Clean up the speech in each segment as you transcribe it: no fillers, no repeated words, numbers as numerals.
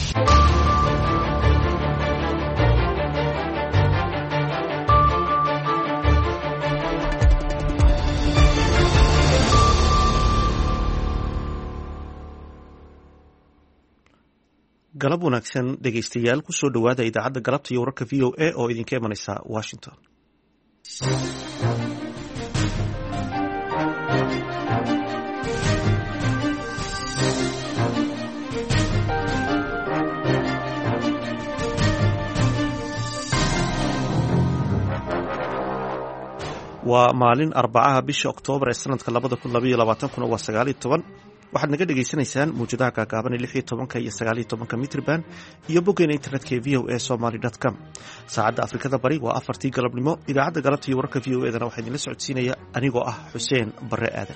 galab wanaagsan dhegaystayaal ku soo dhowaada idaacadda galabta iyo wararka v o a oo idinka imanaysa washington. waa maalin arbacaha bisha oktoobar ee sanadka 2022 waa 19 waxaad naga dhegaysanaysaan muujadaha gaagaaban ee 16 iyo 19 mitrban iyo boggeena internetka ee voasomali.com. saacadda afrikada bari waa 4tii galabnimo. idaacadda galabta iyo wararka v o edana waxaa idinla socodsiinaya anigoo ah xuseen bare aadan.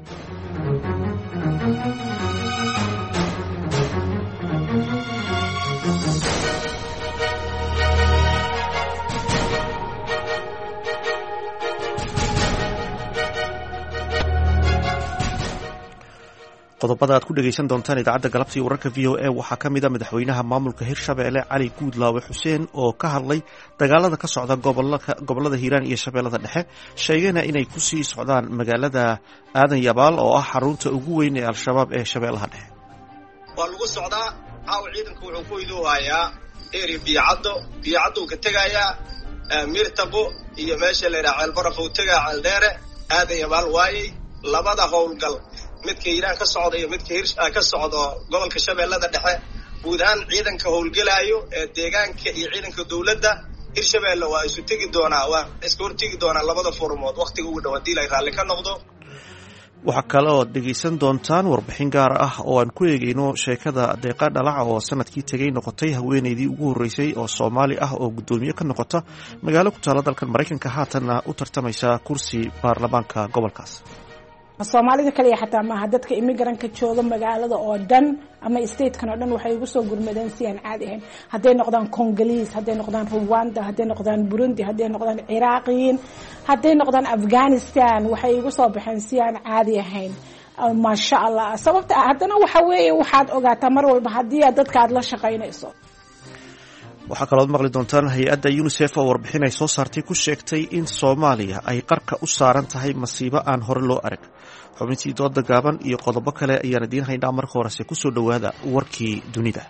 qodobada aad ku dhegaysan doontaan idaacadda galabta iyo wararka v o a waxaa ka mid a madaxweynaha maamulka hirshabeelle cali guudlaawe xuseen oo ka hadlay dagaalada ka socda gobolada hiiraan iyo shabeellada dhexe, sheegayna inay ku sii socdaan magaalada aadan yabaal oo ah xarunta ugu weyn ee al-shabaab ee shabeellaha dhexe. waa lagu socdaa caawa ciidanku wuxuu ku idoohayaa eri biyacaddu ka tegayaa mirtabo iyo meesha la yidhaha ceelbaraf uu tegaa ceeldheere aadan yabaal waayey labada howlgal midka hiiraan ka socda iyo midka ka socdo gobolka shabeellada dhexe guud ahaan ciidanka howlgelaayo ee deegaanka iyo ciidanka dowladda hirshabeelle waa isu tegi doonaa waa iska hortegi doonaa labada furmood waqtiga ugu dhow haddii la raalli ka noqdo. waxaa kale oo dhegaysan doontaan warbixin gaar ah oo aan ku eegayno sheekada deeqa dhalaca oo sanadkii tegay noqotay haweeneydii ugu horreysay oo soomaali ah oo guddoomiye ka noqota magaalo ku taala dalkan maraykanka haatanna u tartamaysa kursi baarlamaanka gobolkaas. soomaalida kaliya xataa maaha dadka imigrantka jooga magaalada oo dhan ama statekan oo dhan waxay ugu soo gurmadeen si aan caadi ahayn, hadday noqdaan congolese, hadday noqdaan rwanda, hadday noqdaan burundi, hadday noqdaan ciraaqiyiin, hadday noqdaan afghanistan, waxay igu soo baxeen si aan caadi ahayn. maasha allah. sababta haddana waxa weeye waxaad ogaataa mar walba haddii aad dadka aad la shaqaynayso. waxaa kalooad maqli doontaan hay-adda unisef oo warbixin ay soo saartay ku sheegtay in soomaaliya ay qarka u saaran tahay masiibo aan hore loo arag. xubintii dooda gaaban iyo qodobo kale ayaan idiin haynaa. marka horese ku soo dhowaada warkii dunida.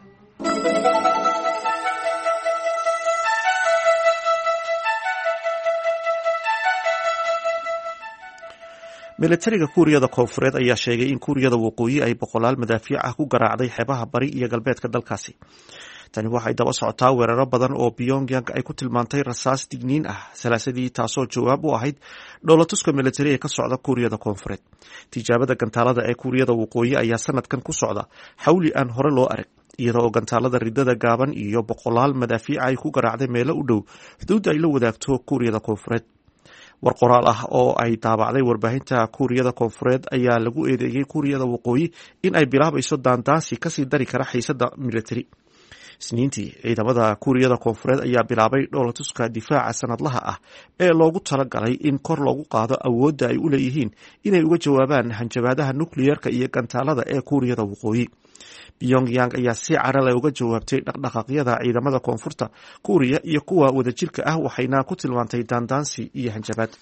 milatariga kuuriyada koonfureed ayaa sheegay in kuuriyada waqooyi ay boqolaal madaafiic ah ku garaacday xeebaha bari iyo galbeedka dalkaasi. tani waxay daba socotaa weeraro badan oo Pyongyang ay ku tilmaantay rasaas digniin ah salaasadii, taasoo jawaab u ahayd dhoolatuska militari ee ka socda kuuriyada koonfureed. tijaabada gantaalada ee kuuriyada waqooyi ayaa sanadkan ku socda xawli aan hore loo arag, iyada oo gantaalada ridada gaaban iyo boqolaal madaafiica ay ku garaacday meelo u dhow xuduudda ay la wadaagto kuuriyada koonfureed. war qoraal ah oo ay daabacday warbaahinta kuuriyada koonfureed ayaa lagu eedeeyey kuuriyada waqooyi in ay bilaabayso daandaansi kasii dari kara xiisada militari. isniintii ciidamada kuuriyada koonfureed ayaa bilaabay dhoolatuska difaaca sanadlaha ah ee loogu talagalay in kor loogu qaado awoodda ay u leeyihiin inay uga jawaabaan hanjabaadaha nukliyerka iyo gantaalada ee kuuriyada waqooyi. Pyongyang ayaa si carale uga jawaabtay dhaqdhaqaaqyada ciidamada koonfurta kuuriya iyo kuwa wadajirka ah, waxayna ku tilmaantay daandaansi iyo hanjabaad.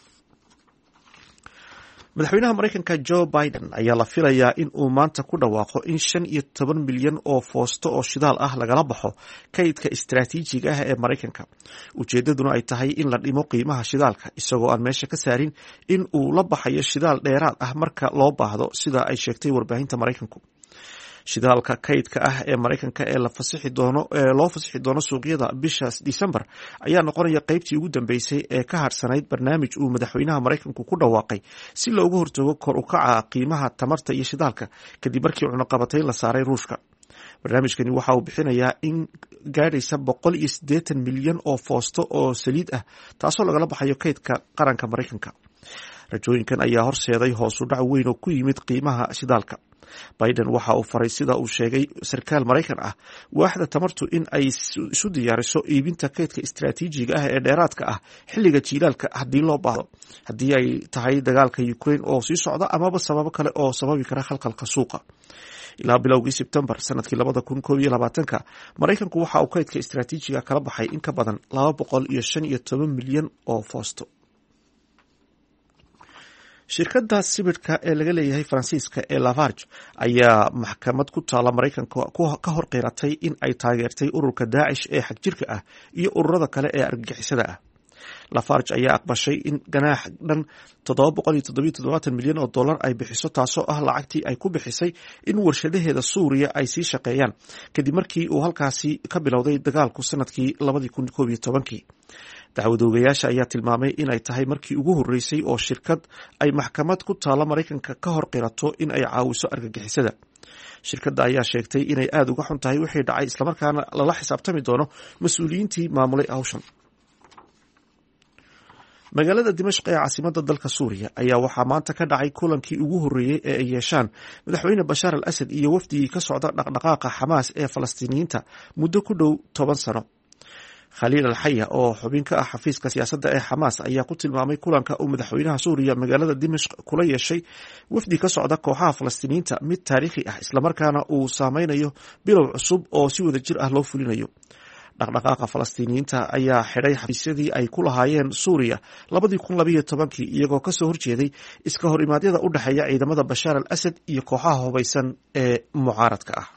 madaxweynaha maraykanka Joe Biden ayaa la filayaa in uu maanta ku dhawaaqo in 15 milyan oo foosto oo shidaal ah lagala baxo kaydka istiraatiijiga ah ee Maraykanka. ujeedaduna ay tahay in la dhimo qiimaha shidaalka, isagoo aan meesha ka saarin in uu la baxayo shidaal dheeraad ah marka loo baahdo, sida ay sheegtay warbaahinta Maraykanku. shidaalka kaydka ah ee Maraykanka ee loo fasixi doono suuqyada bisha December ayaa noqonaya qaybtii ugu dambeysay ee ka harsanayd barnaamij uu madaxweynaha Maraykanku ku dhawaaqay si looga hortago kor u kaca qiimaha tamarta iyo shidaalka kadib markii cunaqabatayn la saaray Ruushka. barnaamijkani waxa uu bixinayaa in gaadhaysa 180 milyan oo foosto oo saliid ah, taasoo lagala baxayo kaydka qaranka Maraykanka. rajooyinkan ayaa horseeday hoos u dhac weyn oo ku yimid qiimaha shidaalka. biden waxa uu faray sida uu sheegay sarkaal maraykan ah waaxda tamartu in ay isu diyaariso iibinta kaydka istaraatiijiga ah ee dheeraadka ah xilliga jiilaalka haddii loo baahdo haddii ay tahay dagaalka Ukraine oo sii socda amaba sababo kale oo sababi kara khalkhalka suuqa. ilaa bilowgii Sebtembar sanadkii 2021 Maraykanku waxa uu kaydka istaraatiijiga kala baxay in ka badan 215 milyan oo foosto. shirkadda sibidhka ee laga leeyahay Faransiiska ee Lafarge ayaa maxkamad ku taala Maraykanka ka hor qeyratay in ay taageertay ururka Daesh ee xagjirka ah iyo ururada kale ee argagixisada ah. Lafarge ayaa aqbashay in ganaax dhan 777 milyan oo dollar ay bixiso, taasoo ah lacagtii ay ku bixisay in warshadaheeda Suuriya ay sii shaqeeyaan kadib markii uu halkaasi ka bilowday dagaalku sanadkii 2011. dacwadoogayaasha ayaa tilmaamay in ay tahay markii ugu horeysay oo shirkad ay maxkamad ku taala Maraykanka ka hor qirato in ay caawiso argagixisada. shirkadda ayaa sheegtay inay aad uga xun tahay wixii dhacay islamarkaana lala xisaabtami doono mas-uuliyiintii maamulay hawshan. magaalada Dimashq ee caasimadda dalka Suuriya ayaa waxaa maanta ka dhacay kulankii ugu horeeyay ee ay yeeshaan madaxweyne Bashar al-Assad iyo wafdigii ka socda dhaqdhaqaaqa Xamaas ee Falastiiniyiinta muddo ku dhow 10 sano. Khaliil al-Haya oo xubin ka ah xafiiska siyaasadda ee Xamaas ayaa ku tilmaamay kulanka uu madaxweynaha Suuriya magaalada Dimashq kula yeeshay wafdi ka socda kooxaha Falastiiniyiinta mid taariikhi ah islamarkaana uu saameynayo bilow cusub oo si wada jir ah loo fulinayo. dhaqdhaqaaqa Falastiiniyiinta ayaa xidhay xafiisyadii ay ku lahaayeen Suuriya 2012 iyagoo ka soo horjeeday iska hor imaadyada u dhaxeeya ciidamada Bashar al-Assad iyo kooxaha hubaysan ee mucaaradka ah.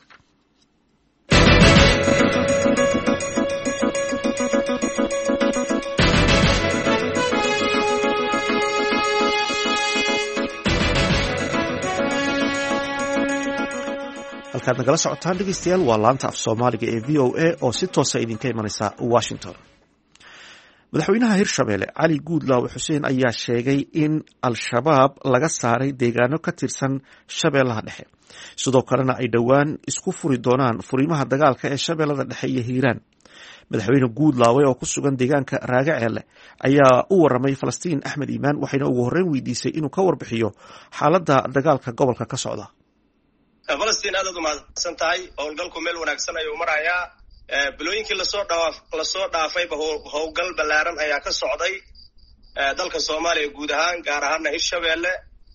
halkaad nagala socotaan dhegeystayaal waa laanta af Soomaaliga ee VOA oo si toosa idinka imanaysa Washington. madaxweynaha Hirshabelle Cali Guudlaawe Xuseen ayaa sheegay in al-shabaab laga saaray deegaano ka tirsan Shabeellaha Dhexe, sidoo kalena ay dhowaan isku furi doonaan furimaha dagaalka ee Shabeellada Dhexe iyo Hiiraan. madaxweyne Guudlaawe oo ku sugan deegaanka Raagaceelle ayaa u waramay Falastiin Axmed Iimaan, waxayna ugu horreyn weydiisay inuu ka warbixiyo xaaladda dagaalka gobolka ka socda. Falastiin aad u mahadsan tahay. howlgalku meel wanaagsan ayuu marayaa. bilooyinkii lasoo dhaafayba howlgal ballaaran ayaa ka socday dalka Soomaaliya guud ahaan, gaar ahaana Hirshabelle.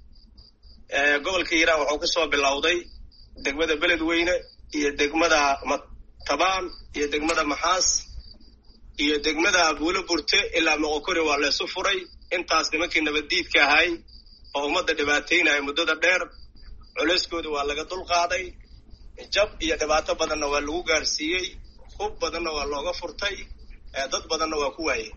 gobolka Hiiraan wuxuu kasoo bilowday degmada Beledweyne iyo degmada Matabaan iyo degmada Maxaas iyo degmada Abuulo Burte ilaa Moqokori waa leesu furay. intaas nimankii nabaddiidka ahay oo ummadda dhibaateynaya muddada dheer culeyskooda waa laga dulqaaday. jab iyo dhibaato badanna waa lagu gaarsiiyey, hub badanna waa looga furtay, dad badanna waa ku waayey.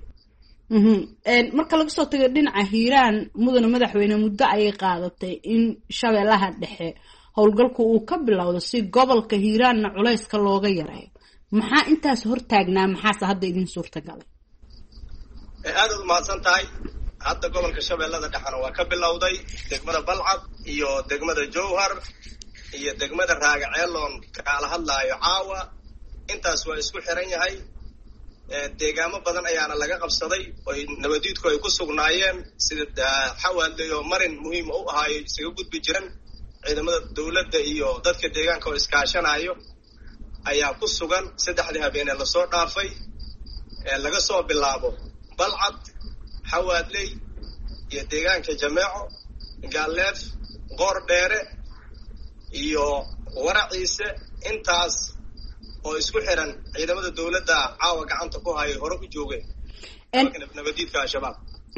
marka laga soo tago dhinaca Hiiraan, mudane madaxweyne, muddo ayay qaadatay in Shabeellaha Dhexe howlgalku uu ka bilowdo si gobolka Hiiraanna culeyska looga yareeyo. maxaa intaas hortaagnaa, maxaase hadda idin suurtagalay? aad u mahadsan tahay. hadda gobolka Shabeellada Dhexena waa ka bilowday degmada Balcad iyo degmada Jowhar iyo degmada Raagaceeloon kala hadlaayo caawa. intaas waa isku xiran yahay. deegaamo badan ayaana laga qabsaday oo nabadiidku ay ku sugnaayeen, sida Xawaadle iyo Marin muhiim u ahaay isaga gudbi jiran. ciidamada dawladda iyo dadka deegaanka oo iskaashanayo ayaa ku sugan 3 habeenee lasoo dhaafay. laga soo bilaabo Balcad, Xawaadley iyo deegaanka Jameeco, Gaaleef, Qoor Dheere iyo Waraciise. intaas oo isku xiran ciidamada dawladda caawa gacanta ku hayay hore u joogeen nabadiidka al-shabaab.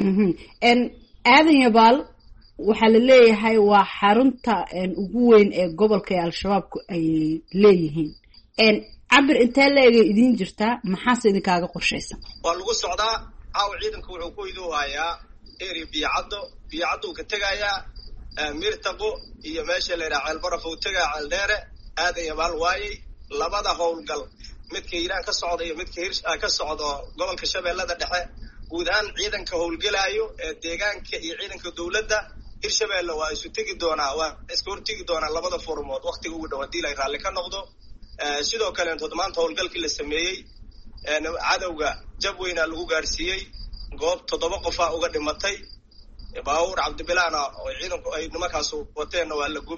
aadan yabaal waxaa la leeyahay waa xarunta ugu weyn ee gobolka ee al-shabaabku ay leeyihiin. cabir intee leegay idin jirtaa, maxaase idinkaaga qorshaysan? waa lagu socdaa. caawa ciidanku wuxuu ku iduu hayaa area biyacaddo ka tegayaa Mirtaqo iyo meesha la yiraahdo Ceelbaraf uu tegaa Ceeldheere. aadan yabaal waayay labada howlgal, midka Hiiraan ka socda iyo midka ka socda gobolka Shabeellada Dhexe. guud ahaan ciidanka howlgalayo ee deegaanka iyo ciidanka dawladda Hirshabelle waa isu tegi doonaa, waa iska hortegi doonaa labada furmood waqtiga ugu dhow hadii la raalli ka noqdo. sidoo kale maanta howlgalkii la sameeyey cadowga jab weyna lagu gaarsiiyey. goob 7 qof ah uga dhimatay. baawur Cabdibilaana oo ciidanku ay nimankaas wateen waa la gubay.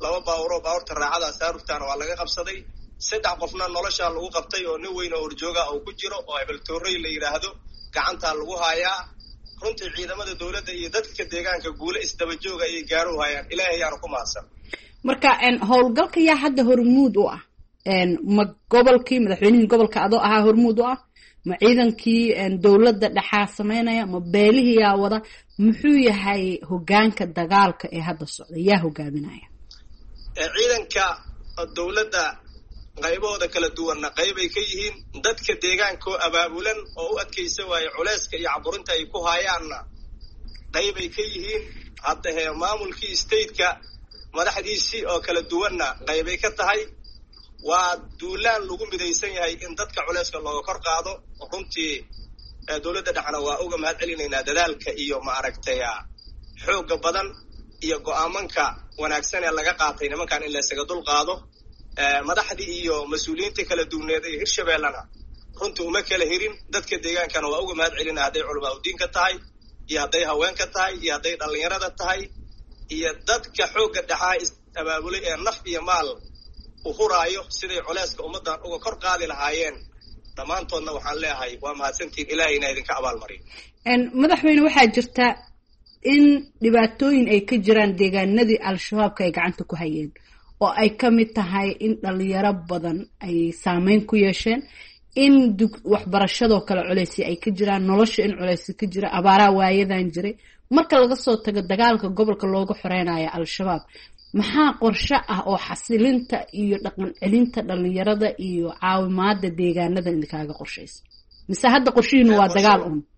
2 baawuro baawurta raacada saaruftaana waa laga qabsaday 3 qofna nolosha lagu qabtay oo nin weyn oo horjooga oo ku jiro oo Hebel Toorey la yiraahdo gacanta lagu hayaa runtii ciidamada dawladda iyo dadka deegaanka guule isdaba jooga ay gaaro hayaan ilaahay aanu ku mahadsan marka howlgalka yaa hadda hormuud u ah ma gobolkii madaxweynihii gobolka adoo ahaa hormuud u ah ma ciidankii dawladda dhaxaa sameynaya ma beelihii yaa wada muxuu yahay hoggaanka dagaalka ee hadda socda yaa hogaaminaya ciidanka dawladda qaybahooda kala duwanna qaybay ka yihiin dadka deegaanka oo abaabulan oo u adkaysa waaye culayska iyo caburinta ay ku hayaanna qaybay ka yihiin hadda maamulkii stateka madaxdiisii oo kala duwanna qaybay ka tahay waa duulaan lagu midaysan yahay in dadka culayska looga kor qaado runtii dawladda dhaxna waa uga mahad celinaynaa dadaalka iyo maaragtay xoogga badan iyo go'aamanka wanaagsan ee laga qaatay nimankan in la isaga dul qaado madaxdii iyo mas'uuliyiinta kala duwaneed ee Hirshabeellana runtii uma kala hirin dadka deegaankana waa uga mahad celinaa hadday culamaa diinka tahay iyo hadday haweenka tahay iyo hadday dhalinyarada tahay iyo dadka xoogga dhaxaa abaabulay ee naf iyo maal u huraayo siday culayska ummadan uga kor qaadi lahaayeen dhammaantoodna waxaan leeyahay waa mahadsantiin ilaahayna idinka abaalmariyo madaxweyne waxaa jirta in dhibaatooyin ay ka jiraan deegaanadii al-shabaabka ay gacanta ku hayeen oo ay ka mid tahay in dhalinyaro badan ay saameyn ku yeesheen in waxbarashadoo kale culaysi ay ka jiraan nolosha in culaysi ka jira abaaraha waayadan jiray marka laga soo tago dagaalka gobolka looga xoreynayo al-shabaab maxaa qorshe ah oo xasilinta iyo dhaqan celinta dhalinyarada iyo caawimaada deegaanada idinkaaga qorshaysa mise hadda qorshihiinu waa dagaal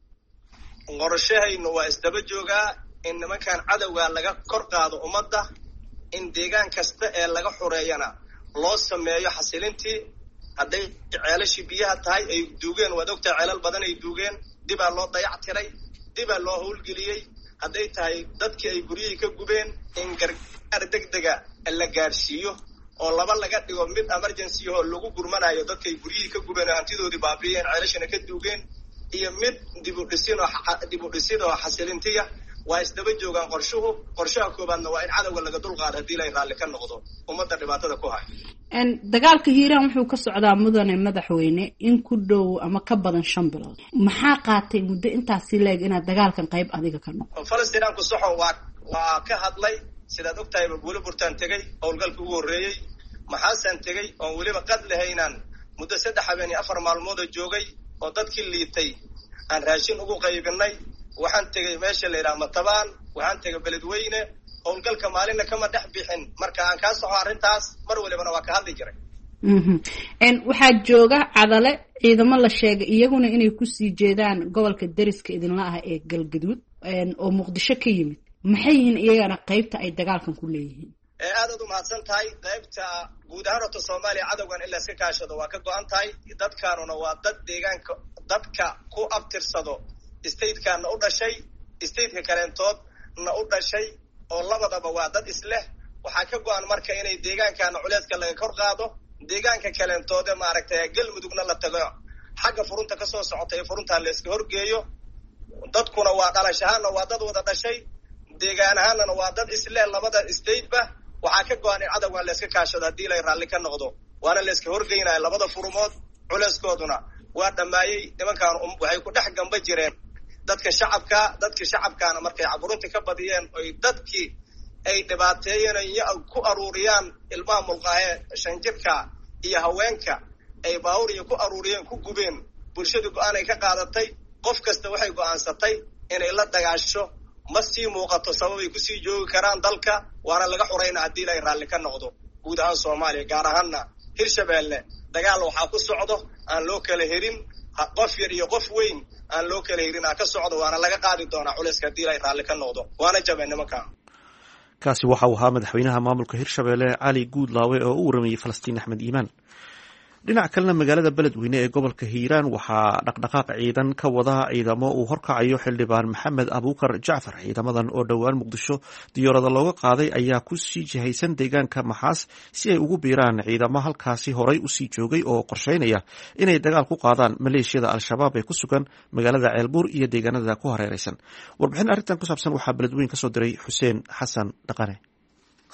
qorshahaynu waa isdaba joogaa in nimankan cadowga laga kor qaado ummadda in deegaan kasta ee laga xoreeyana loo sameeyo xasilintii hadday ceelashii biyaha tahay ay duugeen waad ogtahay ceelal badan ay duugeen dibaa loo dayactiray dibaa loo howlgeliyey hadday tahay dadkii ay guryihii ka gubeen in gargaar degdega la gaarsiiyo oo laba laga dhigo mid emergency oo lagu gurmanayo dadkay guryihii ka gubeen oo hantidoodii baabiyeen ceelashana ka duugeen iyo mid dib u dhisid oo xasilintiya waa isdaba joogaan qorshaha koobaadna waa in cadowga laga dulqaado haddii ilaahay raalli ka noqdo ummadda dhibaatada ku haya dagaalka hiiraan wuxuu ka socdaa mudane madaxweyne in ku dhow ama ka badan 5 bilood maxaa qaatay muddo intaasi leeg inaad dagaalkan qayb adiga ka noqoto Falastiinaanku saxo waa ka hadlay sidaad ogtahay Buule Burtaan tagay howlgalka ugu horeeyay maxaasan tagay oo waliba qad lahaynaan muddo 3 habeen iyo 4 maalmood joogay oo dadkii liitay aan raashin ugu qaybinay waxaan tagay meesha la yiraahdo Matabaan waxaan tagay Beledweyne howlgalka maalinna kama dhex bixin marka aan ka soxo arrintaas mar walibana waa ka hadli jiray waxaa jooga cadale ciidamo la sheegay iyaguna inay ku sii jeedaan gobolka dariska idinla ah ee Galgaduud oo Muqdisho ka yimid maxay yihiin iyagana qaybta ay dagaalkan ku leeyihiin aad u mahadsan tahay qaybta guud ahaan oo Soomaaliya cadawgan ila iska kaashado waa ka go'an tahay dadkaanuna waa dad deegaanka dadka ku abtirsado state-kana u dhashay state-ka kalentood na u dhashay oo labadaba waa dad isleh waxaa ka go'an marka inay deegaankana culayska laga kor qaado deegaanka kalentood ee maaragtay galmudugna la tago xagga furunta ka soo socotay furunta la iska horgeeyo dadkuna waa dhalashaana waa dad wada dhashay deegaan ahaanna waa dad isleh labada state-ba waxaa ka go'an in cadawgan la iska kaashado haddii ilaahay raalli ka noqdo waana la iska horgeynaya labada furumood culayskooduna waa dhamaayay nimankan waxay ku dhex gamba jireen dadka shacabkaana markay caburinta ka badiyeen oy dadkii ay dhibaateeyeen ku aruuriyaan ilmaha mulqaahe 5 jirka iyo haweenka ay baawuriya ku aruuriyeen ku gubeen bulshadu go'aan ay ka qaadatay qof kasta waxay go'aansatay inay la dagaasho ma sii muuqato sababay ku sii joogi karaan dalka waana laga xoreynaa haddii ilaahay raalli ka noqdo guud ahaan Soomaaliya gaar ahaanna Hirshabeelle dagaal waxaa ku socdo aan loo kala herin qof yar iyo qof weyn aan loo kala hirin ka socdo waana laga qaadi doonaa culayska haddii ilaahay raalli ka noqdo waana jabeen nimankan kaasi waxa uu ahaa madaxweynaha maamulka Hirshabeelle Cali Guudlaawe oo u waramayay Falastiin Axmed Iimaan dhinaca kalena magaalada Beledweyne ee gobolka Hiiraan waxaa dhaqdhaqaaq ciidan ka wada ciidamo uu horkacayo xildhibaan Maxamed Abuukar Jacfar ciidamadan oo dhowaan Muqdisho diyaarada looga qaaday ayaa ku sii jihaysan deegaanka Maxaas si ay ugu biiraan ciidamo halkaasi horay u sii joogay oo qorsheynaya inay dagaal ku qaadaan maleeshiyada al-shabaab ee ku sugan magaalada Ceelbuur iyo deegaanada ku hareeraysan warbixin arrintan ku saabsan waxaa Beledweyne ka soo diray Xuseen Xasan Dhaqane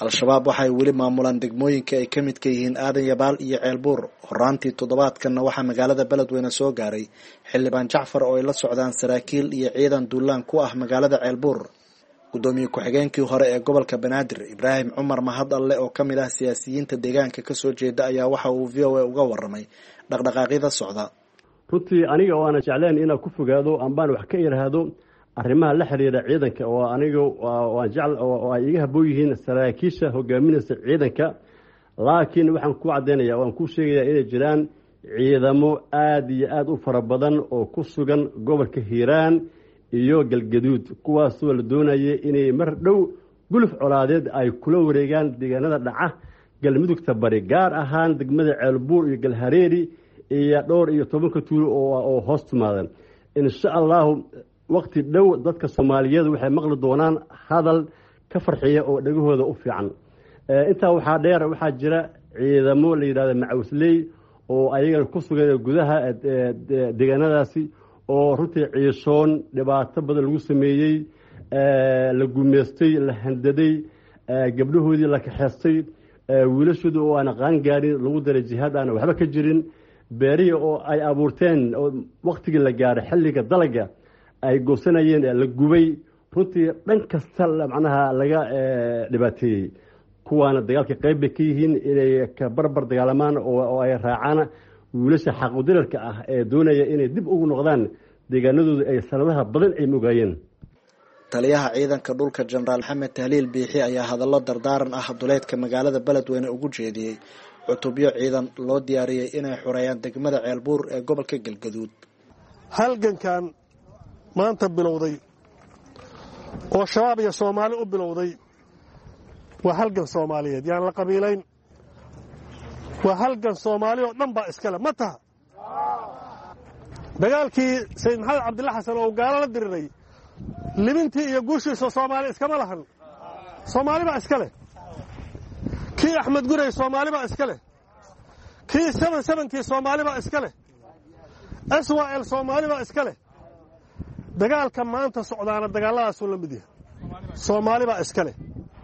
al-shabaab waxay weli maamulaan degmooyinka ay ka midka yihiin aadan yabaal iyo ceelbuur. horaantii toddobaadkanna waxaa magaalada beledweyne soo gaaray xildhibaan jacfar oo ay la socdaan saraakiil iyo ciidan duulaan ku ah magaalada ceelbuur. gudoomiye ku-xigeenkii hore ee gobolka banaadir ibraahim cumar mahad alle oo ka mid ah siyaasiyiinta deegaanka kasoo jeeda ayaa waxa uu v o a uga waramay dhaqdhaqaaqyada socda. runtii aniga oo aana jecleen inaan ku fogaado ambaan wax ka iraahdo arrimaha la xiriira ciidanka oo aniga waan jecel oo ay iga habboon yihiin saraakiisha hogaaminaysa ciidanka, laakiin waxaan ku cadeynayaa waan ku sheegayaa inay jiraan ciidamo aada iyo aada u fara badan oo ku sugan gobolka hiiraan iyo galgaduud, kuwaasoo la doonayay inay mar dhow guluf colaadeed ay kula wareegaan deegaanada dhaca galmudugta bari, gaar ahaan degmada ceelbuur iyo galhareeri iyo dhowr iyo 10 tuulo oo hoos timaadan. insha allahu waqti dhow dadka Soomaaliyeed waxay maqli doonaan hadal ka farxiya oo dhagahooda u fiican. intaa waxaa dheer waxaa jira ciidamo la yiraahdo macawsley oo ayaga ku sugan gudaha deegaanadaasi oo runtii ciisoon dhibaato badan lagu sameeyay, la gumeystay, la handaday, gabdhahoodii la kaxeystay, wiilashooda oo aan qaan gaarin lagu daray jihaad aan waxba ka jirin, beerihi oo ay abuurteen oo waqtigii la gaaray xilliga dalaga ay goosanayeen la gubay. runtii dhan kasta macnaha laga dhibaateeyay. kuwaana dagaalka qayb bay ka yihiin inay ka barbar dagaalamaan oo ay raacaan wiilasha xaquudirarka ah ee doonaya inay dib ugu noqdaan deegaanadooda ay sanadaha badan ay mogaayeen. taliyaha ciidanka dhulka jenaraal maxamed tahliil biixi ayaa hadallo dardaaran ah duleedka magaalada beledweyne ugu jeediyey cutubyo ciidan loo diyaariyey inay xoreeyaan degmada ceelbuur ee gobolka galgaduud. halgankan maanta bilowday oo shabaab iyo Soomaali u bilowday waa halgan Soomaaliyeed, yaan la qabiilayn. waa halgan Soomaali oo dhan baa iskale ma taha. dagaalkii Sayid Maxamed Cabdilla Xasan oo gaalo la diriray libintii iyo guushiisa Soomaali iskama lahan, Soomaali baa iskale. kii Axmed Gurey Soomaali baa iskale, kii 77kii Soomaali baa iskale, SYL Soomaali baa iskale. dagaalka maanta socdaana dagaaladaasuu la mid yahay, Soomaali baa iskale.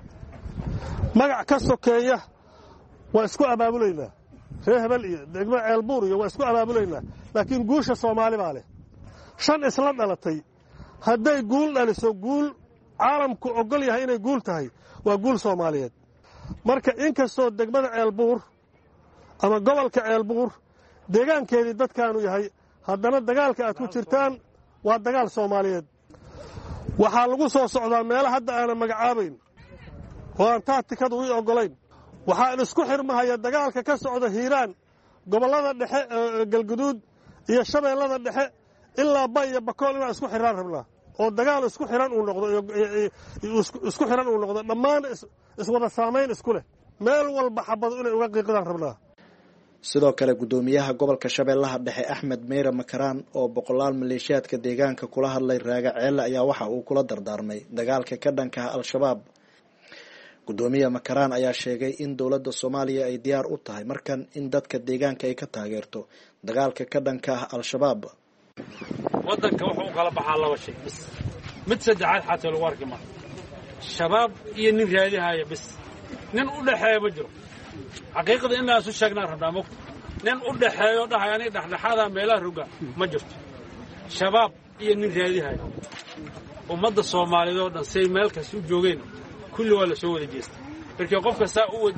magac ka sokeeya waa isku abaabulaynaa, reer hebel iyo degmo ceelbuur iyo waa isku abaabulaynaa, laakiin guusha Soomaali baa leh. 5 isla dhalatay hadday guul dhaliso, guul caalamku ogol yahay inay guul tahay, waa guul Soomaaliyeed. marka inkastoo degmada ceelbuur ama gobolka ceelbuur deegaankeedii dadkaanu yahay, haddana dagaalka aad ku jirtaan waa dagaal Soomaaliyeed. waxaa lagu soo socdaa meelo hadda aanan magacaabayn oo aan taatikadu u ogolayn. waxaan isku xirmahaya dagaalka ka socda hiiraan, gobollada dhexe galgaduud iyo shabeellada dhexe ilaa bay iyo bakool inaan isku xiraan rabnaa oo dagaal isku xiran uu noqdo, isku xiran uu noqdo, dhammaan iswada saamayn isku leh, meel walba xabad inay uga qiiqdaan rabnaa. sidoo kale gudoomiyaha gobolka shabeellaha dhexe axmed meyre makaraan oo boqolaal maleeshiyaadka deegaanka kula hadlay raaga ceelle ayaa waxa uu kula dardaarmay dagaalka ka dhanka ah al-shabaab. gudoomiye makaraan ayaa sheegay in dowladda Soomaaliya ay diyaar u tahay markan in dadka deegaanka ay ka taageerto dagaalka ka dhanka ah al-shabaab. wadanka wuxuu kala baxaa 2 shay bis, mid saddexaad xataa lagu arki ma shabaab iyo nin raadihaya bis, nin u dhaxeeyo ma jiro. xaqiiqada inaan soo sheegnaa rabnaa moqto, nin u dhaxeeyo dhahay ani dhaxdhaxada meelaha ruga ma jirto. shabaab iyo nin raadihaya ummadda Soomaaliyeed oo dhan say meel kasta u joogeen kulli waa la soo wada jeestay. markii qofka saa u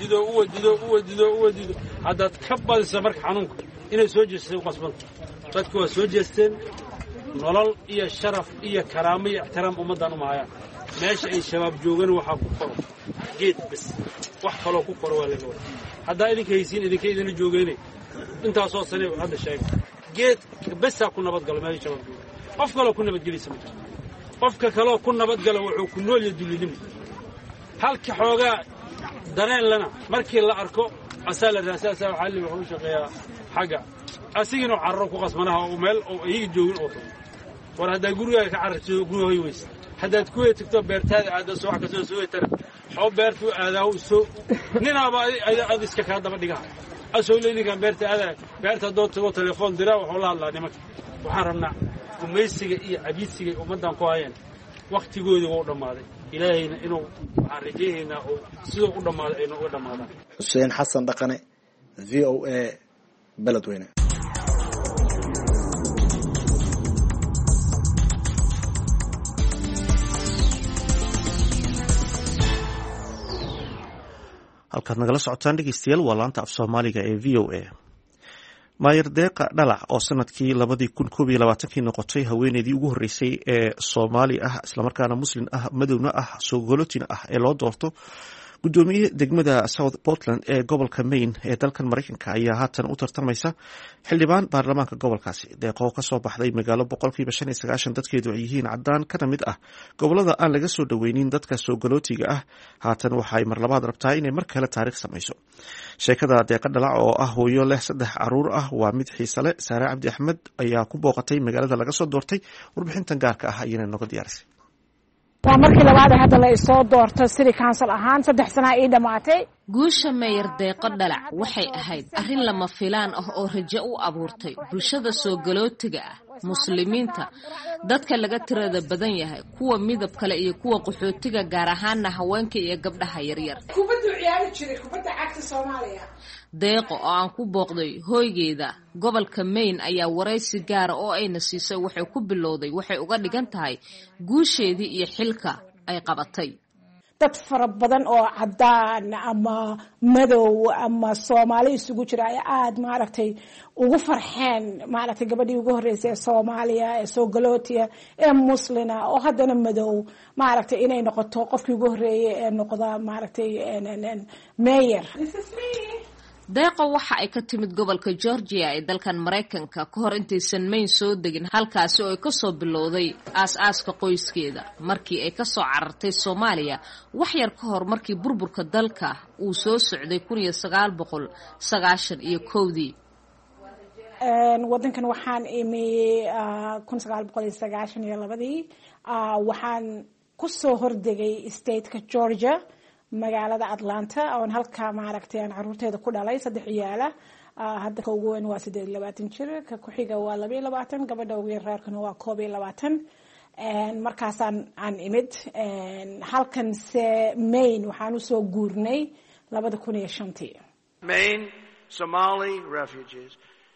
wadido haddaad ka badisa marka xanuunka inay soo jeestay u qasbanta. dadku waa soo jeesteen, nolol iyo sharaf iyo karaamo iyo ixtiraam ummaddan uma hayaan. meesha ay shabaab joogaan waxaa ku koro geed bis, wax kaloo ku koro waa laga wada. haddaa idinka haysiin idina joogeenay intaasoo sane hadda sheegay geed bisaa ku nabadgalo meesha shabaab joogaan. qof kaloo ku nabadgelisa ma jirto. qofka kaloo ku nabadgalo wuxuu ku nool yahay dulinimo. halka xoogaa dareen lana markii la arko asaa la raasaasa waxaa li wuxuu shaqeeyaa xagga asigina carro ku qasmanaha oo meel oo iyaga joogin oo tago. war haddaa gurigaaga ka carartido gurigaaga weysa, haddaad ku tagto beertaada aada soo wax kasoo soo tar xoo beertu aadaaw soo ninaaba aad iska ka daba dhigaa asoo leeyahay beerta dood tago telefoon dira wuxuu la hadlaa nimanka. waxaan rabnaa gumaysiga iyo cabiidsiga ummadan ku hayeen waqtigooda oo dhamaaday. ilaahayna inuu waxaan rajaynaynaa oo sidoo u dhammaado ayna uga dhammaadaan. Xuseen Xasan Dhaqane, VOA, Beledweyne. halkaad nagala socotaan dhegeystayaal waa laanta af soomaaliga ee VOA. maayer deeqa dhalac oo sanadkii 2021 noqotay haweeneydii ugu horeysay ee Soomaali ah islamarkaana muslim ah madowna ah soogolotina ah ee loo doorto gudoomiye degmada South Portland ee gobolka Maine ee dalkan Mareykanka ayaa haatan u tartamaysa xildhibaan baarlamaanka gobolkaasi. deeqo ka soo baxday magaalo 95% dadkeedu ay yihiin cadaan kana mid ah gobolada aan laga soo dhaweynin dadka soogolootiga ah. haatan waxay mar labaad rabtaa inay mar kale taariikh samayso. sheekada deeqa dhalac oo ah hooyo leh 3 caruur ah waa mid xiiso leh. Saare Cabdi Axmed ayaa ku booqatay magaalada laga soo doortay. warbixintan gaarka ah ayayna noga diyaarisay. waa markii labaad hadda la isoo doorto city council ahaan 3 sano ii dhamaatay. guusha maayer deeqo dhalac waxay ahayd arrin lama filaan ah oo rajo u abuurtay bulshada soogolootiga ah, muslimiinta, dadka laga tirada badan yahay, kuwa midab kale iyo kuwa qaxootiga, gaar ahaana haweenka iyo gabdhaha yaryar. kubaddu ciyaari jiray kubadda cagta Soomaaliya. deeqo oo aan ku booqday hoygeeda gobolka Maine ayaa waraysi gaara oo ayna siisay waxay ku bilowday waxay uga dhigan tahay guusheedii iyo xilka ay qabatay. dad fara badan oo cadaan ama madow ama Soomaali isugu jira ay aad maaragtay ugu farxeen maaragtay gabadhii ugu horeysay Soomaaliya ee soogolootiga ee muslina oo haddana madow maaragtay inay noqoto qofkii ugu horeeyay ee noqda maaragtay mayor. deeqo waxa ay ka timid gobolka Georgia ee dalkan Mareykanka ka hor intaysan Maine soo degin, halkaasi oo ay ka soo bilowday aas-aaska qoyskeeda markii ay ka soo carartay Soomaaliya wax yar ka hor markii burburka dalka uu soo socday 1991. wadankan waxaan imi 1992 waxaan ku soo hordegay stateka Georgia magaalada Atlanta oo halka maaragtay aan caruurteeda ku dhalay 3 ciyaala. hadda ka ugu weyn waa 28 jir, ka ku xiga waa 22, gabadha ugu yararkana waa 21. markaasaan aan imid halkan se Maine waxaan u soo guurnay 2005. Maine Somali refugees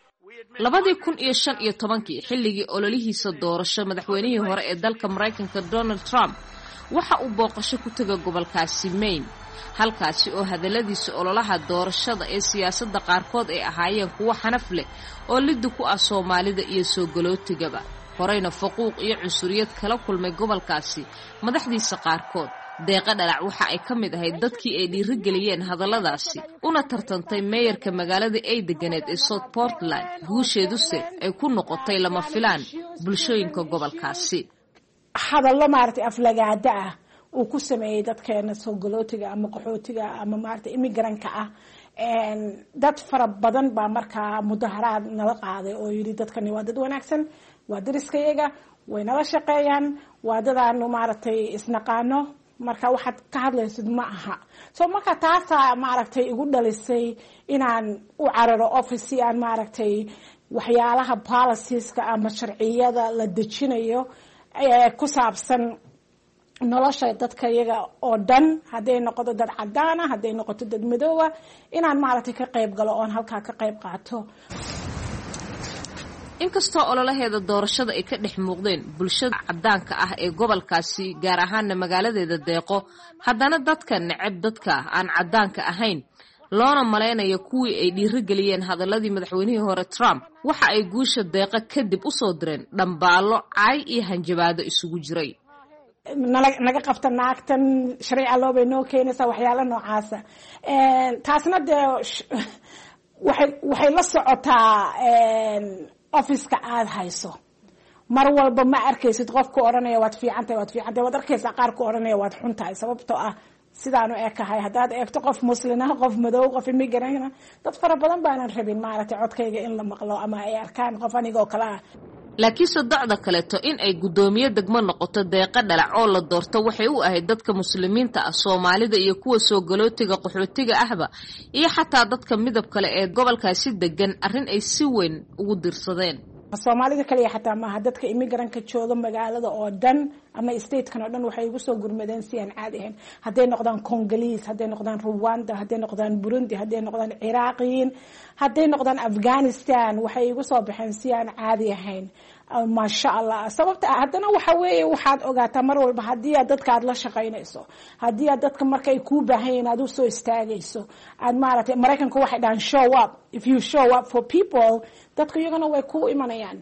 2015 xilligii ololihiisa doorasho madaxweynihii hore ee dalka Mareykanka Donald Trump waxa uu booqasho ku tagay gobolkaasi Maine, halkaasi oo hadaladiisa ololaha doorashada ee siyaasadda qaarkood ay ahaayeen kuwo xanaf leh oo lid ku ah Soomaalida iyo soogolootigaba. horeyna faquuq iyo cunsuriyad kala kulmay gobolkaasi madaxdiisa qaarkood. deeqa dhalac waxa ay ka mid ahayd dadkii ay dhiirigeliyeen hadalladaasi una tartantay meeyarka magaalada ay deganeed ee South Portland. guusheeduse ay ku noqotay lama filaan bulshooyinka gobolkaasi. hadallo maaragtay aflagaada ah uu ku sameeyay dadkeena soogolootiga ama qaxootiga ama maaragtay immigrant-ka ah. dad fara badan baa markaa mudaharaad nala qaaday oo yiri dadkani waa dad wanaagsan, waa dariskayaga, way nala shaqeeyaan, waa dadaanu maaragtay isnaqaano, marka waxaad ka hadlaysid ma aha. soo marka taasaa maaragtay igu dhalisay inaan u cararo office si aan maaragtay waxyaalaha policieska ama sharciyada la dejinayo ku saabsan nolosha dadka iyaga oo dhan, hadday noqoto dad cadaan ah, hadday noqoto dad madow ah, inaan maaragtay ka qayb galo oon halkaa ka qayb qaato. inkastoo ololaheeda doorashada ay ka dhex muuqdeen bulshada cadaanka ah ee gobolkaasi gaar ahaana magaaladeeda deeqo, haddana dadka neceb dadka aan cadaanka ahayn loona maleynayo kuwii ay dhiirigeliyeen hadaladii madaxweynihii hore Trump waxa ay guusha deeqa kadib u soo direen dhambaalo caay iyo hanjabaado isugu jiray. naga qabta naagtan sharci loo bay noo keenaysaa waxyaalo noocaasa. taasna dee waxay la socotaa office-ka aad hayso. mar walba ma arkaysid qofku oranaya waad fiicantahay waad arkaysaa qaar ku oranaya waad xuntahay, sababtoo ah sidaanu ekahay. haddaad eegto qof muslina, qof madow, qof immigrant, dad fara badan baanan rabin maaragtay codkayga in la maqlo ama ay arkaan qof anigoo kale ah. laakiin sadocda kaleeto in ay gudoomiye degmo noqoto deeqa dhalac oo la doorto waxay u ahayd dadka muslimiinta ah, Soomaalida iyo kuwa soogolootiga qaxootiga ahba iyo xataa dadka midab kale ee gobolkaasi degan arrin ay si weyn ugu dirsadeen. Soomaalida kaliya xataa maaha, dadka immigrant-ka jooga magaalada oo dhan ama statekan oo dhan waxay igu soo gurmadeen si aan caadi ahayn hadday noqdaan congolese hadday noqdaan rwanda hadday noqdaan burundi hadday noqdaan ciraaqiyiin hadday noqdaan afghanistan waxay igu soo baxeen si aan caadi ahayn maasha allah sababta haddana waxa weeye waxaad ogaataa mar walba haddii aad dadka aad la shaqaynayso haddii aad dadka markay kuu baahan yihiin aad u soo istaagayso aad maaragtay maraykanku waxay dhahaan show up if you show up for people dadka iyagana way ku imanayaan.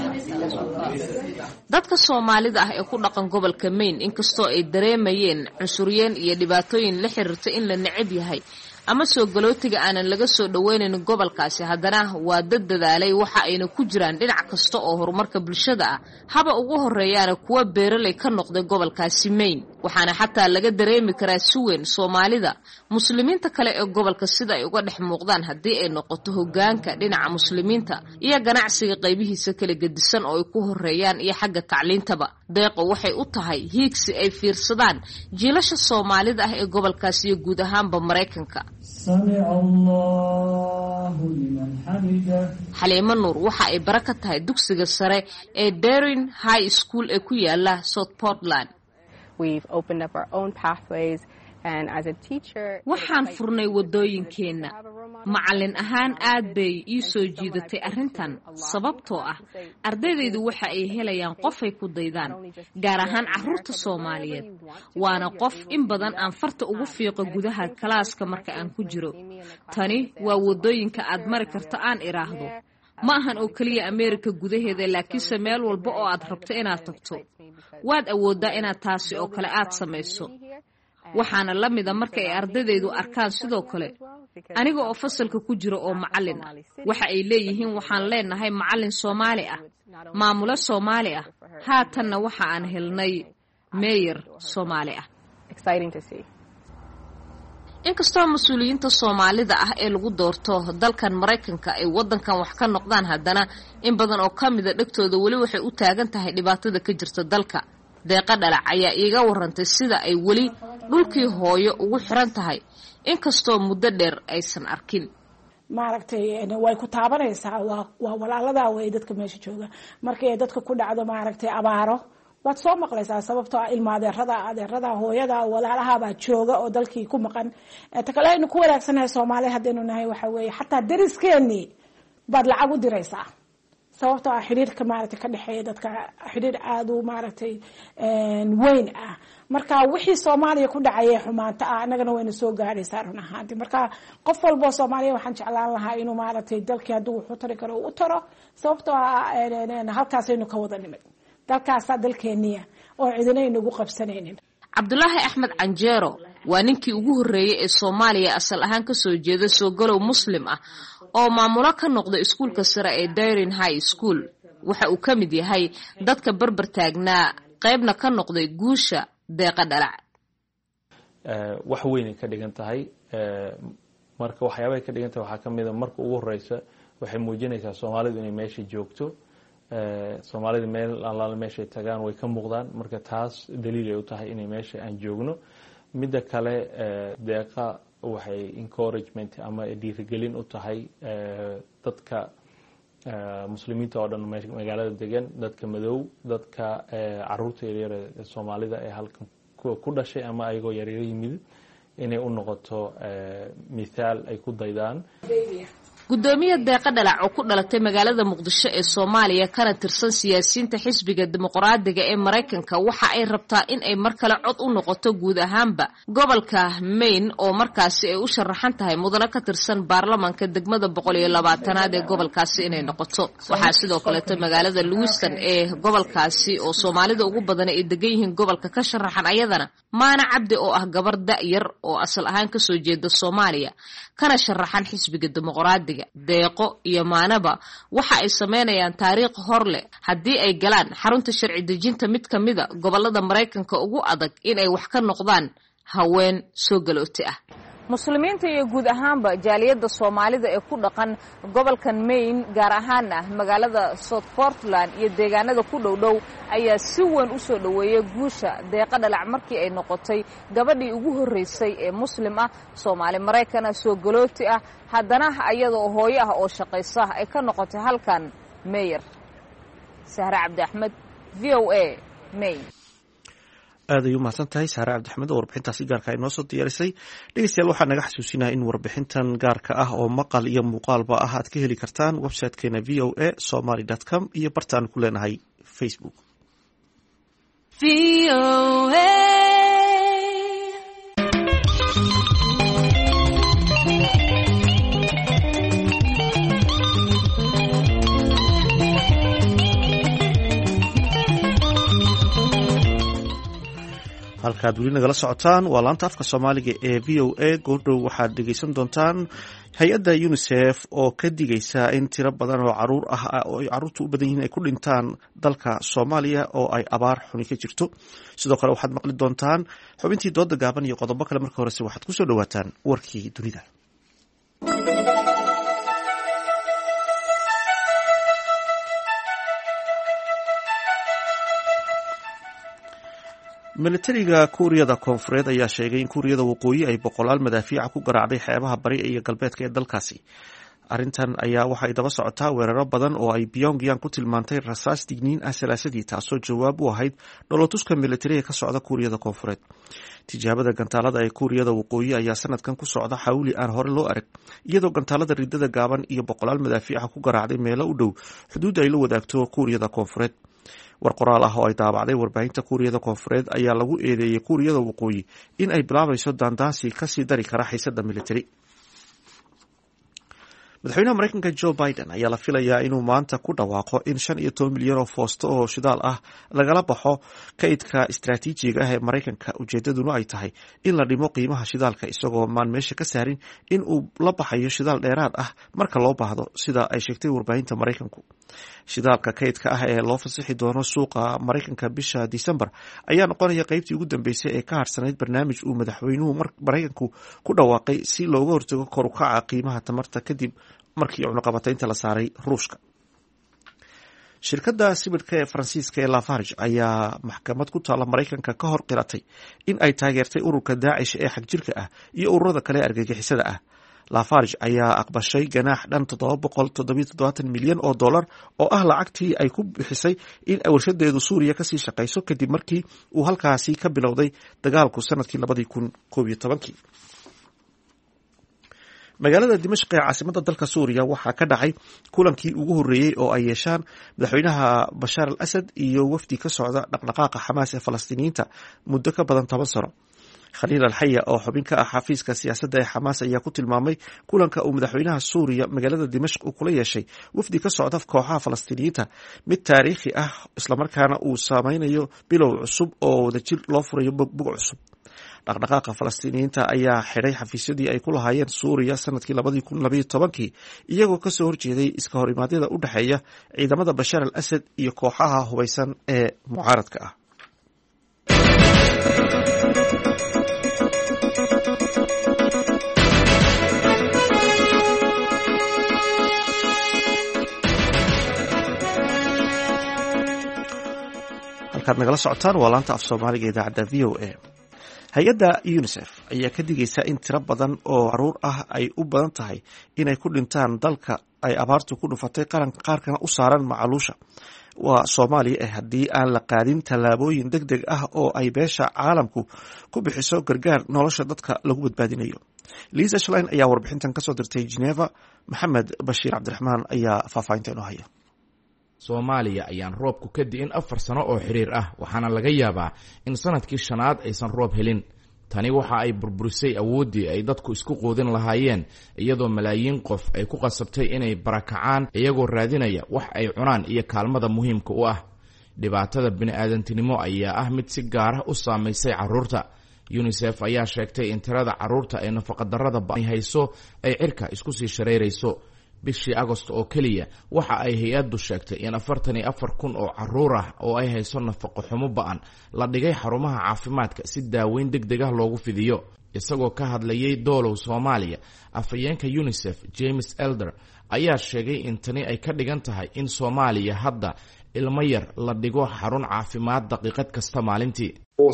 dadka Soomaalida ah ee ku dhaqan gobolka Maine inkastoo ay dareemayeen cunsuriyeen iyo dhibaatooyin la xiriirta in la neceb yahay ama soo galootiga aanan laga soo dhaweynin gobolkaasi haddana waa dad dadaalay waxa ayna ku jiraan dhinac kasta oo horumarka bulshada ah haba ugu horeeyaan kuwa beeraley ka noqday gobolkaasi Maine waxaana xataa laga dareemi karaa si weyn Soomaalida muslimiinta kale ee gobolka sida ay uga dhex muuqdaan haddii ay noqoto hoggaanka dhinaca muslimiinta iyo ganacsiga qaybihiisa kala gedisan oo ay ku horeeyaan iyo xagga tacliintaba deeqo waxay u tahay hiigsi ay fiirsadaan jiilasha Soomaalida ah ee gobolkaasi iyo guud ahaanba Mareykanka. Xaliimo Nuur waxa ay baraka tahay dugsiga sare ee Darien High School ee ku yaala South Portland. We've opened up our own pathways and as a teacher waxaan furnay wadooyinkeena macallin ahaan aad bay ii soo jiidatay arrintan sababtoo ah ardaydeedu waxa ay helayaan qof ay ku daydaan gaar ahaan carruurta Soomaaliyeed waana qof in badan aan farta ugu fiiqo gudaha kalaaska marka aan ku jiro tani waa wadooyinka aad mari karto aan iraahdo ma ahan oo kaliya Ameerika gudaheeda laakiin meel walba oo aad rabto inaad tagto waad awoodaa inaad taasi oo kale aad samayso waxaana la mid ah marka ay ardaydeedu arkaan sidoo kale aniga oo fasalka ku jiro oo macallin ah waxa ay leeyihiin waxaan leenahay macallin Soomaali ah maamulo Soomaali ah haatanna waxa aan helnay mayor Soomaali ah. Exciting to see. inkastoo mas'uuliyiinta Soomaalida ah ee lagu doorto dalkan Mareykanka ay wadankan wax ka noqdaan haddana in badan oo kamid ah dhagtooda wali waxay u taagan tahay dhibaatada ka jirta dalka deeqa dhalac ayaa iiga warantay sida ay wali dhulkii hooyo ugu xiran tahay inkastoo muddo dheer aysan arkin maaragtay way ku taabanaysaa waa walaalada way dadka meesha jooga markay dadka ku dhacdo maaragtay abaaro waad soo maqlaysaa sababtoo ah adeerada hooyada walaalaha baa jooga oo dalkii ku maqan ta kale aynu ku wanaagsannahay Soomaali haddaynu nahay waxa weeye xataa dariskeeni baad lacag u diraysaa sababtoo ah xiriirka maaragtay ka dhaxeeya dadka xiriir aad u maaragtay weyn ah marka wixii Soomaaliya ku dhacay xumaanta ah anagana wayna soo gaaraysaa run ahaantii marka qof walba Soomaaliya waxaan jeclaan lahaa inuu maaragtay dalkii hadduu wuxuu tari karo u taro sababtoo ah halkaas aynu ka wada nimid dalkaasa dalkeeniya oo cidina inagu qabsanaynin. Cabdullaahi Axmed Canjeero waa ninkii ugu horeeyay ee Soomaaliya asal ahaan ka soo jeeda soo galow muslim ah oo maamulo ka noqday iskuulka sare ee Darien High School waxa uu ka mid yahay dadka barbar taagnaa qaybna ka noqday guusha deeqa dhalac. wax weyn ka dhigan tahay marka waxyaabaha ka dhigan tahay waxa kamid ah marka ugu horeysa waxay muujinaysaa Soomaalidu inay meesha joogto Soomaalida meel allaala meesha tagaan way ka muuqdaan marka taas daliil ay u tahay inay meesha aan joogno midda kale deeqa waxay encouragement ama dhiirigelin u tahay dadka muslimiinta oo dhan magaalada degan dadka madow dadka carruurta yaryar ee Soomaalida ee halkan ku dhashay ama ayagoo yaryar yimid inay u noqoto misaal ay ku daydaan. gudoomiye deeqa dhalac oo ku dhalatay magaalada Muqdisho ee Soomaaliya kana tirsan siyaasiyiinta xisbiga dimuqraadiga ee Mareykanka waxa ay rabtaa in ay mar kale cod u noqoto guud ahaanba gobolka Maine oo markaasi ay u sharaxan tahay mudane ka tirsan baarlamaanka degmada 120aad ee gobolkaasi inay noqoto waxa sidoo kale magaalada Lewiston ee gobolkaasi oo Soomaalida ugu badan ay degan yihiin gobolka ka sharaxan ayadana Maana Cabdi oo ah gabar da'yar oo asal ahaan ka soo jeeda Soomaaliya kana sharaxan xisbiga dimuqraadiga deeqo iyo maanaba waxa ay sameynayaan taariikh hor leh haddii ay galaan xarunta sharci dejinta mid kamida gobolada Mareykanka ugu adag in ay wax ka noqdaan haween soo galooti ah. muslimiinta iyo guud ahaanba jaaliyada Soomaalida ee ku dhaqan gobolkan Maine gaar ahaan magaalada South Portland iyo deegaanada ku dhow ayaa si weyn u soo dhaweeyay guusha deeqa dhalac markii ay noqotay gabadhii ugu horeysay ee muslim ah Soomaali Mareykan soo galooti ah haddana ayadoo hooyo ah oo shaqaysa ay ka noqotay halkan mayor. Sahra Cabdi Axmed VOA Maine. aad ay u mahadsan tahay saare cabdixmed oo warbixintaasi gaarka ay noo soo diyaarisay. dhegeystayaal waxaa naga xasuusinaya in warbixintan gaarka ah oo maqal iyo muuqaalba ah aad ka heli kartaan website-keena voasomali.com iyo bartaan ku leenahay Facebook. halkaad weli nagala socotaan waa laanta afka soomaaliga ee VOA. goordhow waxaad dhegeysan doontaan hay-adda UNICEF oo ka digaysa in tiro badan oo caruur ah oo ay caruurtu u badan yihiin ay ku dhintaan dalka Soomaaliya oo ay abaar xuni ka jirto. sidoo kale waxaad maqli doontaan xubintii dooda gaaban iyo qodobo kale. marka horese waxaad kusoo dhawaataan warkii dunida. militariga kuuriyada koonfureed ayaa sheegay in kuuriyada waqooyi ay boqolaal madaafiica ku garaacday xeebaha bari iyo galbeedka ee dalkaasi. arrintan ayaa waxay daba socotaa weeraro badan oo ay Pyongyang ku tilmaantay rasaas digniin ah salaasadii, taasoo jawaab u ahayd dholatuska militariga ka socda kuuriyada koonfureed. tijaabada gantaalada ee kuuriyada waqooyi ayaa sanadkan ku socda xawli aan hore loo arag, iyadoo gantaalada ridada gaaban iyo boqolaal madaafiica ku garaacday meelo u dhow xuduudda ay la wadaagto kuuriyada koonfureed. war qoraal ah oo ay daabacday warbaahinta kuuriyada koonfureed ayaa lagu eedeeyey kuuriyada waqooyi in ay bilaabayso daandaansi kasii dari kara xiisada militari. madaxweynaha mareykanka Joe Biden ayaa la filayaa inuu maanta ku dhawaaqo in 15 milyan oo foosto oo shidaal ah lagala baxo kaydka istaraatiijiga ah ee Mareykanka. ujeedaduna ay tahay in la dhimo qiimaha shidaalka, isagoo maan meesha ka saarin in uu la baxayo shidaal dheeraad ah marka loo baahdo, sida ay sheegtay warbaahinta Mareykanku. shidaalka kaydka ah ee loo fasixi doono suuqa Mareykanka bisha December ayaa noqonaya qaybtii ugu dambeysay ee ka harsanayd barnaamij uu madaxweynuhu Mareykanku ku dhawaaqay si looga hortago kor u kaca qiimaha tamarta kadib markii cunaqabataynta la saaray Ruushka. shirkadda sibidhka ee Faransiiska ee Lafarge ayaa maxkamad ku taala Mareykanka ka hor qiratay in ay taageertay ururka Daacish ee xagjirka ah iyo ururada kale ee argagixisada ah. Lafarge ayaa aqbashay ganaax dhan $777 milyan oo ah lacagtii ay ku bixisay in warshadeedu Suuriya kasii shaqayso kadib markii uu halkaasi ka bilowday dagaalku sanadkii 2011. magaalada Dimashq ee caasimadda dalka Suuriya waxaa ka dhacay kulankii ugu horeeyay oo ay yeeshaan madaxweynaha Bashar al-Assad iyo wafdi ka socda dhaqdhaqaaqa Xamaas ee Falastiiniyiinta muddo ka badan 10 sano. Khaliil al-Haya oo xubin ka ah xafiiska siyaasadda ee Xamaas ayaa ku tilmaamay kulanka uu madaxweynaha Suuriya magaalada Dimashq uu kula yeeshay wafdi ka socda kooxaha Falastiiniyiinta mid taariikhi ah, isla markaana uu saameynayo bilow cusub oo wadajir loo furayo bog cusub. dhaqdhaqaaqa Falastiiniyiinta ayaa xidhay xafiisyadii ay ku lahaayeen Suuriya sanadkii 2012 iyagoo ka soo horjeeday iska horimaadyada u dhaxeeya ciidamada Bashar al-Assad iyo kooxaha hubeysan ee mucaaradka ah. halkaad nagala socotaan waa laanta af Soomaaliga idaacadda VOA. hay-adda UNICEF ayaa ka digaysa in tiro badan oo caruur ah ay u badan tahay inay ku dhintaan dalka ay abaartu ku dhufatay qaarkana u saaran macaluusha waa Soomaaliya haddii aan la qaadin tallaabooyin degdeg ah oo ay beesha caalamku ku bixiso gargaar nolosha dadka lagu badbaadinayo. Lisa Schlein ayaa warbixintan kasoo dirtay Geneva. Maxamed Bashiir Cabdiraxmaan ayaa faahfaahinta inoo haya. Soomaaliya ayaan roobku ka di'in 4 sano oo xiriir ah, waxaana laga yaabaa in sanadkii 5aad aysan roob helin. tani waxa ay burburisay awooddii ay dadku isku quudin lahaayeen, iyadoo malaayiin qof ay ku qasabtay inay barakacaan iyagoo raadinaya wax ay cunaan iyo kaalmada muhiimka u ah. dhibaatada bini'aadantinimo ayaa ah mid si gaar ah u saamaysay carruurta. UNICEF ayaa sheegtay in tirada carruurta ee nafaqadarrada ba'an hayso ay cirka isku sii shareerayso. bishii Agosto oo keliya waxa ay hay-addu sheegtay in 44,000 oo carruur ah oo ay hayso nafaqo xumo ba'an la dhigay xarumaha caafimaadka si daaweyn degdeg ah loogu fidiyo. isagoo ka hadlayay doolow Soomaaliya, afhayeenka UNICEF James Elder ayaa sheegay in tani ay ka dhigan tahay in Soomaaliya hadda ilmo yar la dhigo xarun caafimaad daqiiqad kasta maalintii.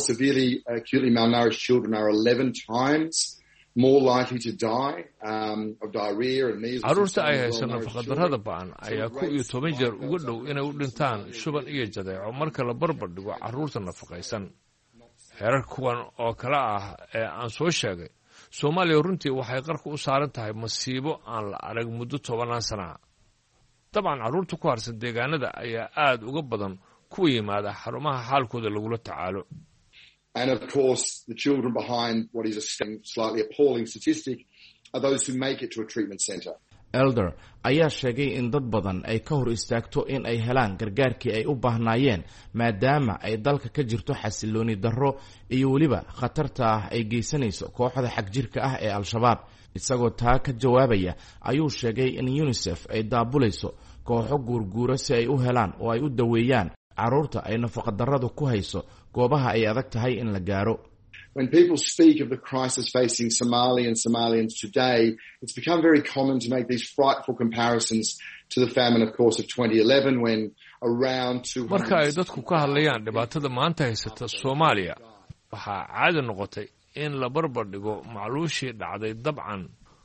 carruurta ay hayso nafaqadarrada ba'an ayaa 11 jeer uga dhow inay u dhintaan shuban iyo jadeeco marka la barbar dhigo carruurta nafaqaysan. heerar kuwan oo kale ah ee aan soo sheegay soomaaliya runtii waxay qarka u saaran tahay masiibo aan la arag muddo 10 sana dabcan carruurta ku harsan deegaanada ayaa aad uga badan kuwa yimaada xarumaha xaalkooda lagula tacaalo. And of course, the children behind what is a slightly appalling statistic are those who make it to a treatment center. Elder ayaa sheegay in dad badan ay ka hor istaagto in ay helaan gargaarkii ay u baahnaayeen maadaama ay dalka ka jirto xasilooni darro iyo weliba khatarta ah ay geysanayso kooxda xagjirka ah ee Al-Shabaab. Isagoo taa ka jawaabaya ayuu sheegay in UNICEF ay daabulayso kooxo guurguura si ay u helaan oo ay u daweeyaan carruurta ay nafaqadarradu ku hayso goobaha ay adag tahay in la gaaro. When people speak of the crisis facing Somali and Somalians today, it's become very common to make these frightful comparisons to the famine, of course, of 2011 when around 200... Marka ay dadku ka hadlayaan dhibaatada maanta haysata Soomaaliya, waxaa caadi noqotay in la barbar dhigo macluushii dhacday dabcan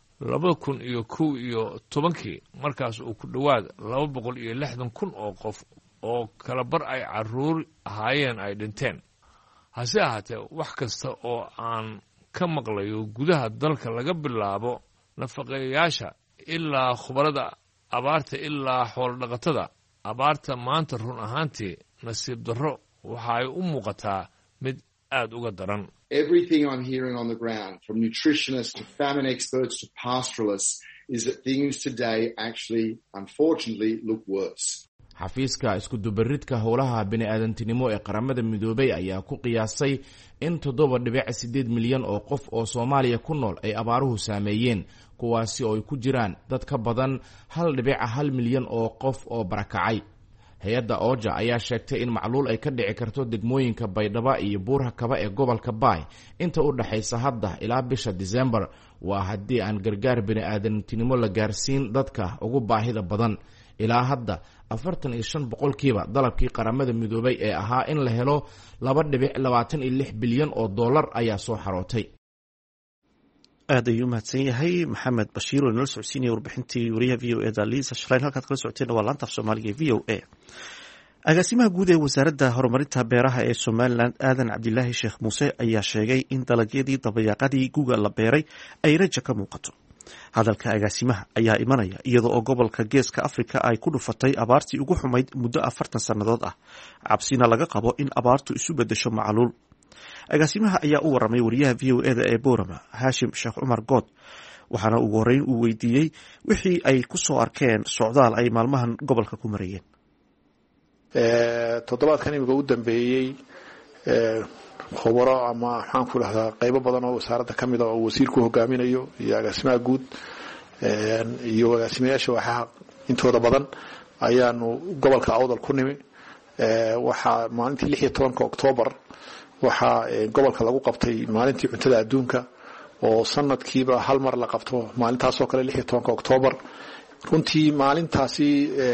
2011 markaas uu ku dhawaad 260,000 oo qof oo kala bar ay carruur ahaayeen ay dhinteen. hase ahaatee wax kasta oo aan ka maqlayo gudaha dalka laga bilaabo nafaqeeyaasha ilaa khubarada abaarta ilaa xoolo-dhaqatada abaarta maanta run ahaantii nasiib darro waxa ay u muuqataa mid aad uga daran. Everything I'm hearing on the ground, from nutritionists to famine experts to pastoralists, is that things today actually, unfortunately, look worse. xafiiska isku dubaridka howlaha bini'aadantinimo ee qaramada midoobay ayaa ku qiyaasay in 7.8 milyan oo qof oo Soomaaliya ku nool ay abaaruhu saameeyeen, kuwaasi oo ay ku jiraan dad ka badan 1.1 milyan oo qof oo barakacay. Hay'adda OJA ayaa sheegtay in macluul ay ka dhici karto degmooyinka Baydhabo iyo Buur-Hakaba ee gobolka Baay inta u dhaxaysa hadda ilaa bisha December, waa haddii aan gargaar bini'aadantinimo la gaarsiin dadka ugu baahida badan. ilaa hadda 45% dalabkii qaramada midoobay ee ahaa in la helo 2.26 bilyan oo dollar ayaa soo xarootay. aad ayuu mahadsan yahay maxamed bashiir oo nala socodsiinaya warbixintii wariyaha VOA da Liisa Shrayn. halkaad kala socoteen waa laanta af Soomaaliga ee VOA. agaasimaha guud ee wasaaradda horumarinta beeraha ee Somaliland Aadan Cabdilaahi Sheekh Muuse ayaa sheegay in dalagyadii dabayaaqadii guga la beeray ay rajo ka muuqato. hadalka agaasimaha ayaa imanaya iyadoo oo gobolka Geeska Afrika ay ku dhufatay abaartii ugu xumayd muddo 40 sannadood ah, cabsina laga qabo in abaartu isu bedesho macluul. agaasimaha ayaa u waramay wariyaha VOA-da ee Boorama Haashim Sheekh Cumar Good, waxaana ugu horeyn uu weydiiyey wixii ay ku soo arkeen socdaal ay maalmahan gobolka ku marayeen. toddobaadkan imika u dambeeyey khubaro ama waxaan ku dhahdaa qaybo badan oo wasaaradda ka mid ah oo wasiirku hogaaminayo iyo agaasimaha guud iyo agaasimayaasha waxaa intooda badan ayaanu gobolka Awdal ku nimi. waxaa maalintii 16 Oktoobar waxaa gobolka lagu qabtay maalintii cuntada adduunka oo sanadkiiba hal mar la qabto maalintaas oo kale 16 Oktoobar. runtii maalintaasi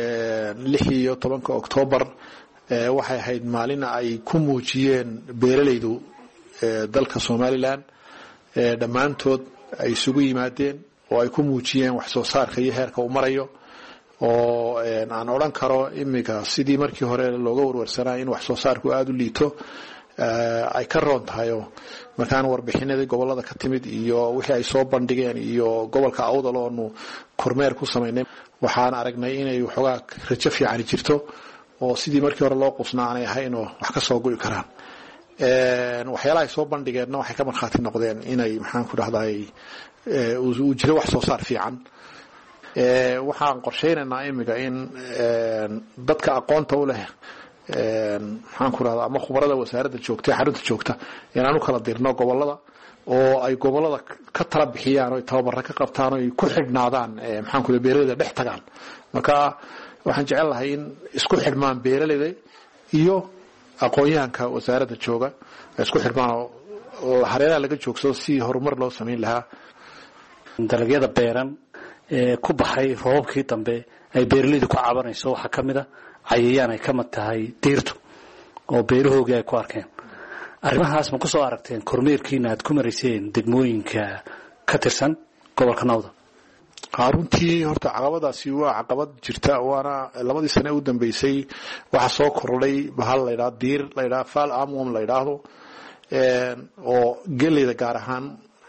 16 Oktoobar waxay ahayd maalin ay ku muujiyeen beeralaydu dalka Somaliland dhammaantood ay isugu yimaadeen oo ay ku muujiyeen wax soo saarka iyo heerka uu marayo oo aan oran karo imika sidii markii hore looga warwarsanaa in wax soo saarku aad u liito ay ka roon tahay. markaan warbixinadii gobolada ka timid iyo wixii ay soo bandhigeen iyo gobolka Awdal oo kormeer ku sameynay waxaan aragnay inay waxoogaa rajo fiican jirto oo sidii markii hore loo qusnaanay ahayn oo wax ka soo go'i karaan. waxyaalaha ay soo bandhigeenna waxay ka markhaati noqdeen inay maxaan ku dhahday uu jiro wax soo saar fiican. waxaan qorsheynaynaa imika in dadka aqoonta u leh maxaan ku dhahdaa ama khubarada wasaaradda joogta xarunta joogta inaan u kala dirno gobolada oo ay gobolada ka tala bixiyaan oo tababarka ka qabtaan oo ku xidhnaadaan maxaan ku beeralayda dhex tagaan. marka waxaan jecel lahay in isku xidhmaan beeralayda iyo aqoonyahanka wasaaradda jooga isku xidhmaan oo hareeraha laga joogsado si horumar loo sameyn lahaa. dalagyada beeran ee ku baxay roobkii dambe ay beeralaydu ku cabanayso waxaa ka mid ah cayayaan ay ka mid tahay diirtu oo beerahoogii ay ku arkeen. arrimahaas ma ku soo aragteen kormeerkiina aad ku marayseen degmooyinka ka tirsan gobolka Awdal? runtii horta caqabadaasi waa caqabad jirta, waana labadii sano u dambeysay waxa soo kordhay bahal la yiraahdo diir la yiraahdo fal amwam la yiraahdo oo geleyda gaar ahaan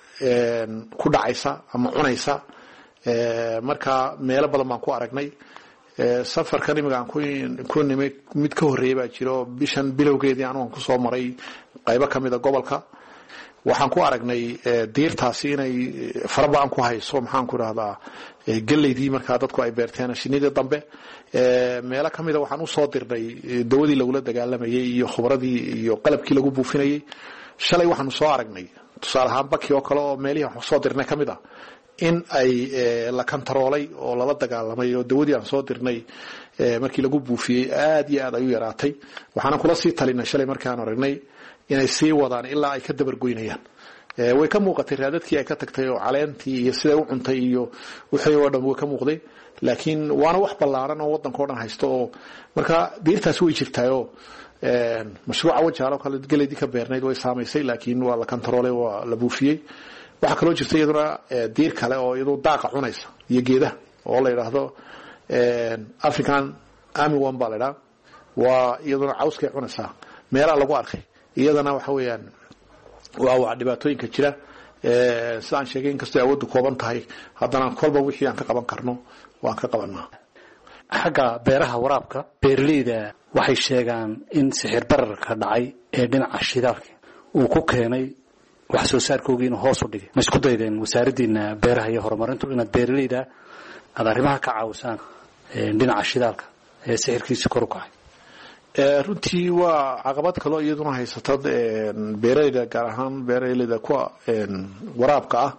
ku dhacaysa ama cunaysa marka meelo badan baan ku aragnay safarkan imiga aan ku nimay mid ka horeeyay baa jiro bishan bilowgeedii aan ku soo maray qaybo kamida gobolka waxaan ku aragnay diirtaasi inay farabaan ku hayso maxaan ku rahdaa galeydii marka dadku ay beerteen shinida dambe meelo kamida waxaan u soo dirnay dawadii lagu la dagaalamayay iyo khubradii iyo qalabkii lagu buufinayay shalay waxaan soo aragnay tusaale ahaan baki oo kale oo meelihii wax soo dirnay kamida in ay la kantaroolay oo lala dagaalamay oo dawadii aan soo dirnay markii lagu buufiyay aad iyo aad ay u yaraatay waxaan kula sii talinay shalay markaan aragnay inay sii wadaan ilaa ay ka dabargoynayaan way ka muuqatay raadadkii ay ka tagtay oo caleentii iyo siday u cuntay iyo wixii oo dhan way ka muuqday laakiin waana wax ballaaran oo waddanka oo dhan haysto oo marka diirtaasi way jirtaayoo mashruuca wajaalo kale galeydii ka beernayd way saamaysay laakiin waa la kantaroolay waa la buufiyey waxaa kaloo jirta iyaduna diir kale oo iyadu daaqa cunaysa iyo geedaha oo la yidhaahdo african army one baa la yidhaha waa iyaduna cawskay cunaysaa meelaha lagu arkay iyadana waxa weeyaan waa dhibaatooyinka jira sidaan sheegay inkastoo awooddu kooban tahay haddana kolba wixii aan ka qaban karno waan ka qabanaa xagga beeraha waraabka beeraleyda waxay sheegaan in sixir bararka dhacay ee dhinaca shidaalka uu ku keenay wax soo saarkoogii inuu hoos u dhigay ma isku daydeen wasaaraddiina beeraha iyo horumarintu inaad beeraleyda aad arrimaha ka caawisaan dhinaca shidaalka ee sixirkiisa kor u kacay runtii waa caqabad kaloo iyaduna haysata beeraleyda gaar ahaan beeraleyda kuwa waraabka ah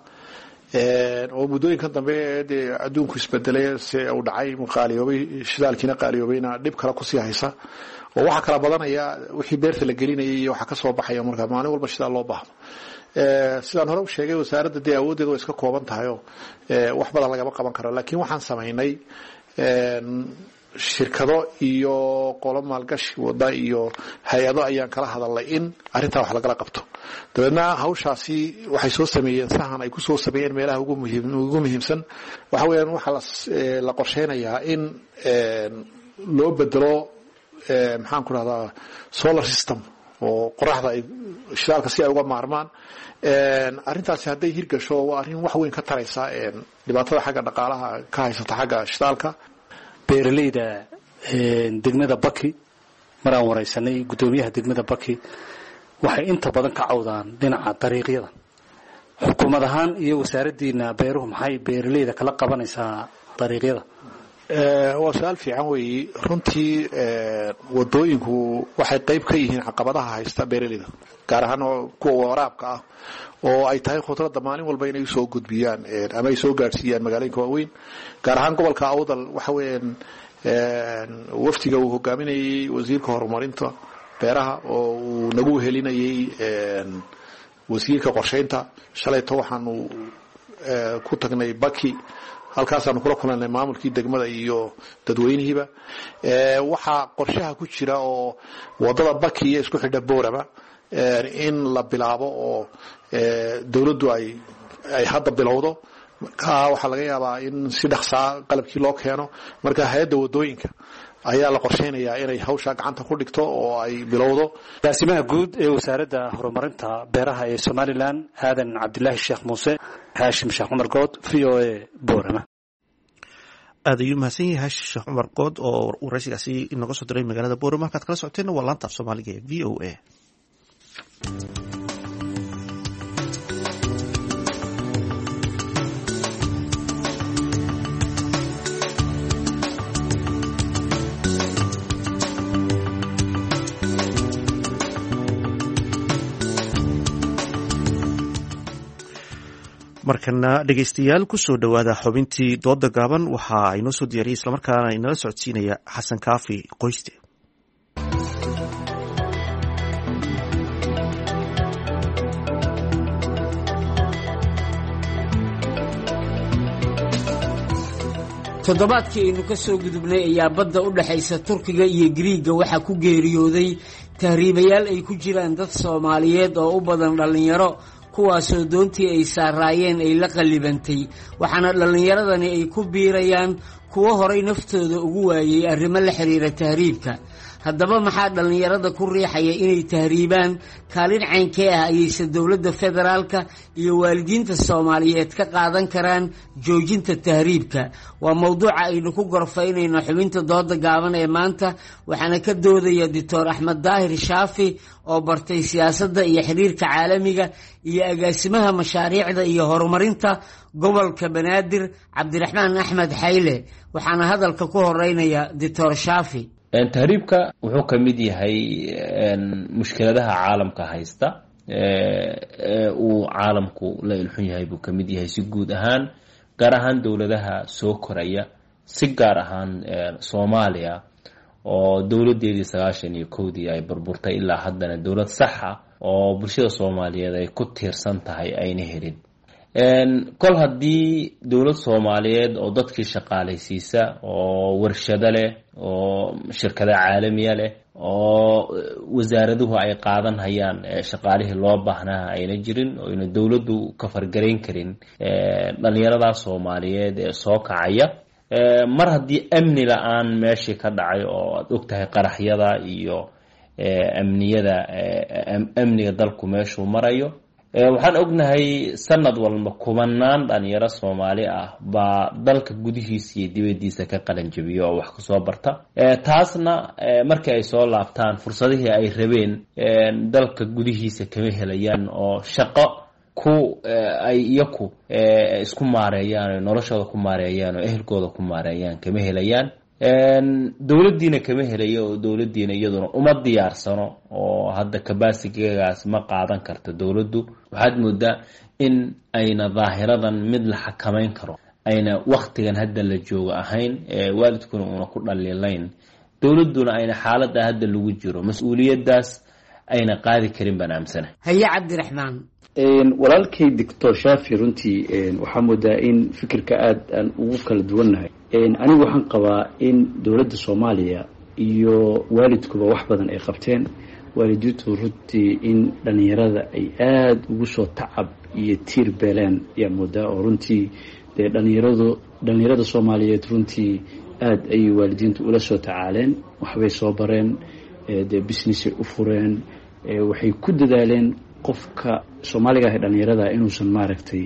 oo muddooyinkan dambe dee adduunku isbedelay se uu dhacay qaaliyoobay shidaalkiina qaaliyoobayna dhib kale kusii haysa oo waxaa kala badanaya wixii beerta la gelinayay iyo waxa ka soo baxaya marka maalin walba shidaal loo baahdo sidaan hore u sheegay wasaaradda dee awooddeeda way iska kooban tahay oo wax badan lagama qaban karo laakiin waxaan samaynay shirkado iyo qolo maalgashi wada iyo hay-ado ayaan kala hadalnay in arrintaa wax lagala qabto dabeedna hawshaasi waxay soo sameeyeen sahan ay ku soo sameeyeen meelaha ugu muhiimsan waxa weeyaan waxaa la qorsheynayaa in loo bedelo maxaan ku rahdaa solar system oo qoraxda ay shidaalka si ay uga maarmaan arrintaasi hadday hirgasho waa arrin wax weyn ka taraysa dhibaatada xagga dhaqaalaha ka haysata xagga shidaalka beeraleyda degmada baki maraan waraysanay guddoomiyaha degmada baki waxay inta badan ka cawdaan dhinaca dariiqyada xukuumad ahaan iyo wasaaraddiina beeruhu maxay beeraleyda kala qabanaysaa dariiqyada waa su-aal fiican weeye runtii wadooyinku waxay qayb ka yihiin caqabadaha haysta beeraleyda gaar ahaan kuwa waraabka ah oo ay tahay khudradda maalin walba inay usoo gudbiyaan ama ay soo gaadhsiiyaan magaalooyinka waaweyn gaar ahaan gobolka awdal waxa weeyaan wafdiga uu hogaaminayay wasiirka horumarinta beeraha oo uu nagu helinayay wasiirka qorsheynta shalayto waxaanu ku tagnay baki halkaasaanu kula kulanay maamulkii degmada iyo dadweynihiiba waxaa qorshaha ku jira oo wadada baki iyo isku xidha boorama in la bilaabo oo dawladdu ay hadda bilowdo marka waxaa laga yaabaa in si dhaqsaa qalabkii loo keeno marka hay-adda wadooyinka ayaa la qorsheynayaa inay hawsha gacanta ku dhigto oo ay bilowdo agaasimaha guud ee wasaaradda horumarinta beeraha ee somalilan aadan cabdilaahi sheekh muuse haashim sheekh cumar good v o a boorama aad ayuu mahadsan yahay haashim sheekh cumar good oo waraysigaasi inooga soo diray magaalada boorama halkaad kala socoteenna waa laanta af soomaaliga ee v o a markana dhegaystayaal kusoo dhowaada xubintii dooda gaaban waxa inoo soo diyaariyay islamarkaana inala socodsiinaya xasan kaafi qoyste toddobaadkii aynu ka soo gudubnay ayaa badda u dhexaysa turkiga iyo giriigga waxaa ku geeriyooday tahriibayaal ay ku jiraan dad soomaaliyeed oo u badan dhallinyaro kuwaasoo doontii ay saaraayeen ay la qallibantay waxaana dhallinyaradani ay ku biirayaan kuwo horay naftooda ugu waayey arrimo la xiriira tahriibka. haddaba maxaa dhallinyarada ku riixaya inay tahriibaan? kaalin caynkee ah ayayse dowladda federaalka iyo waalidiinta soomaaliyeed ka qaadan karaan joojinta tahriibka? waa mowduuca aynu ku gorfaynayno xubinta dooda gaaban ee maanta, waxaana ka doodaya doctor axmed daahir shaafi oo bartay siyaasadda iyo xiriirka caalamiga iyo agaasimaha mashaariicda iyo horumarinta gobolka banaadir cabdiraxmaan axmed xayle. waxaana hadalka ku horeynaya doctor shaafi. tahriibka wuxuu ka mid yahay mushkiladaha caalamka haysta, uu caalamku la ilxun yahay buu ka mid yahay si guud ahaan, gaar ahaan dowladaha soo koraya, si gaar ahaan Soomaaliya oo dowladeedii 91dii ay burburtay ilaa haddana dowlad sax ah oo bulshada Soomaaliyeed ay ku tiirsan tahay ayna helin. kol haddii dowlad Soomaaliyeed oo dadkii shaqaalaysiisa, oo warshado leh, oo shirkado caalamiya leh, oo wasaaraduhu ay qaadan hayaan shaqaalihii loo baahnaa ayna jirin, oo ina dowladdu ka fargarayn karin dhalinyarada Soomaaliyeed ee soo kacaya. mar haddii amni la-aan meeshii ka dhacay oo aad ogtahay qaraxyada iyo amniga dalku meeshuu marayo, waxaan ognahay sanad walba kumanaan dhalinyaro Soomaali ah baa dalka gudihiisa iyo dibadiisa ka qalan jabiyo oo wax ka soo barta. taasna markii ay soo laabtaan fursadihii ay rabeen dalka gudihiisa kama helayaan, oo shaqo ay iyaku isku maareeyaan, noloshooda ku maareeyaan, oo ehelkooda ku maareeyaan kama helayaan. dowladdiina kama helayo, oo dowladdiina iyaduna uma diyaarsano, oo hadda kabaasigegaas ma qaadan karto dowladdu. waxaad moodaa in ayna daahiradan mid la xakamayn karo, ayna waktigan hadda la joogo ahayn, waalidkuna una ku dhaliilayn, dowladduna ayna xaaladda hadda lagu jiro mas-uuliyaddaas ayna qaadi karin baan aamsanahay. haye cabdiraxmaan. walaalkay doctor shaafi runtii waxaa moodaa in fikirka aad aan ugu kala duwannahay. anigu waxaan qabaa in dowladda Soomaaliya iyo waalidkuba wax badan ay qabteen. waalidiintu runtii in dhalinyarada ay aad ugu soo tacab iyo tiir beeleen ayaa moodaa, oo runtii dee dhalinyarada Soomaaliyeed runtii aad ayay waalidiintu ula soo tacaaleen, waxbay soo bareen, dee businessay u fureen, waxay ku dadaaleen qofka Soomaaliga ah dhalinyarada inuusan maaragtay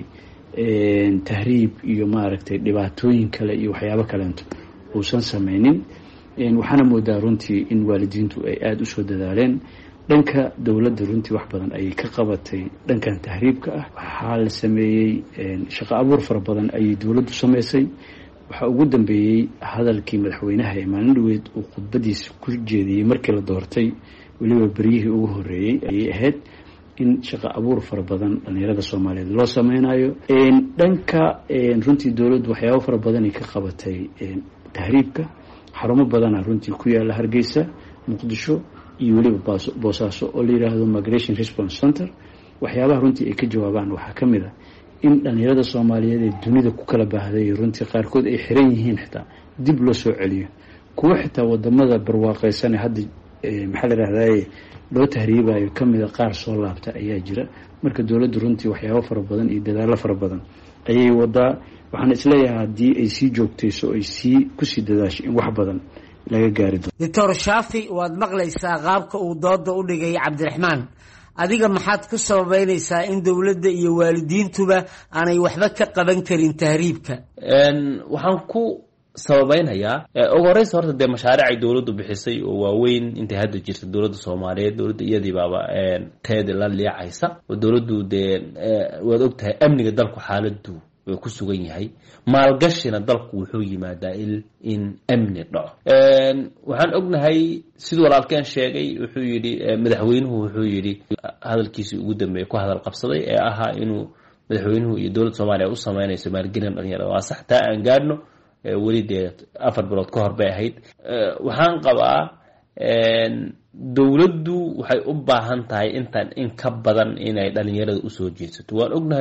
tahriib iyo maaragtay dhibaatooyin kale iyo waxyaabo kaleento uusan samaynin. waxaana moodaa runtii in waalidiintu ay aada usoo dadaaleen. dhanka dowladda runtii wax badan ayay ka qabatay dhankan tahriibka ah. waxaa la sameeyey shaqo abuur fara badan ayay dowladdu samaysay. waxaa ugu dambeeyey hadalkii madaxweynaha ee maalin dhaweyd uu khudbadiisa ku jeediyey markii la doortay, weliba beryihii ugu horreeyey ayay ahayd in shaqo abuur fara badan dhalinyarada Soomaaliyeed loo sameynayo. dhanka runtii dowladdu waxyaabo fara badan ay ka qabatay tahriibka. xarumo badana runtii ku yaala Hargeysa, Muqdisho iyo weliba Boosaaso oo la yiraahdo Migration Response Center. waxyaabaha runtii ay ka jawaabaan waxaa ka mid ah in dhalinyarada Soomaaliyeed ee dunida ku kala baahday runtii qaarkood ay xiran yihiin, xitaa dib loo soo celiyo. kuwa xitaa wadamada barwaaqaysan hadda maxaa la yiraahdaa loo tahriibayo kamida qaar soo laabta ayaa jira. marka dowladdu runtii waxyaabo fara badan iyo dadaallo fara badan ayay wadaa. waxaan isleeyahay haddii ay sii joogtayso ay kusii dadaasho in wax badan laga gaari doono. doctor shaafi, waad maqlaysaa qaabka uu dooda u dhigay cabdiraxmaan. adiga maxaad ku sababeynaysaa in dowladda iyo waalidiintuba aanay waxba ka qaban karin tahriibka? waxaan ku sababeynhayaa ugu horeysa horta dee mashaariic ay dowladdu bixisay oo waaweyn intay hadda jirta dowladda Soomaaliyeed. dowladda iyadii baaba teeda la liicaysa, oo dowladdu dee waad ogtahay amniga dalku xaaladu way ku sugan yahay. maalgashina dalku wuxuu yimaadaa in amni dhaco. waxaan ognahay sidoo walaalkeen sheegay, wuxuu yidhi madaxweynuhu wuxuu yidhi hadalkiisii ugu dambeeyay ku hadal qabsaday ee ahaa inuu madaxweynuhu iyo dowladda Soomaaliya u sameynayso maalgelin dhalinyarada. waa sax, taa aan gaadhno weli dee 4 bilood ka hor bay ahayd. waxaan qabaa dowladdu waxay u baahan tahay intan in ka badan inay dhalinyarada usoo jeedsato. waan ognahay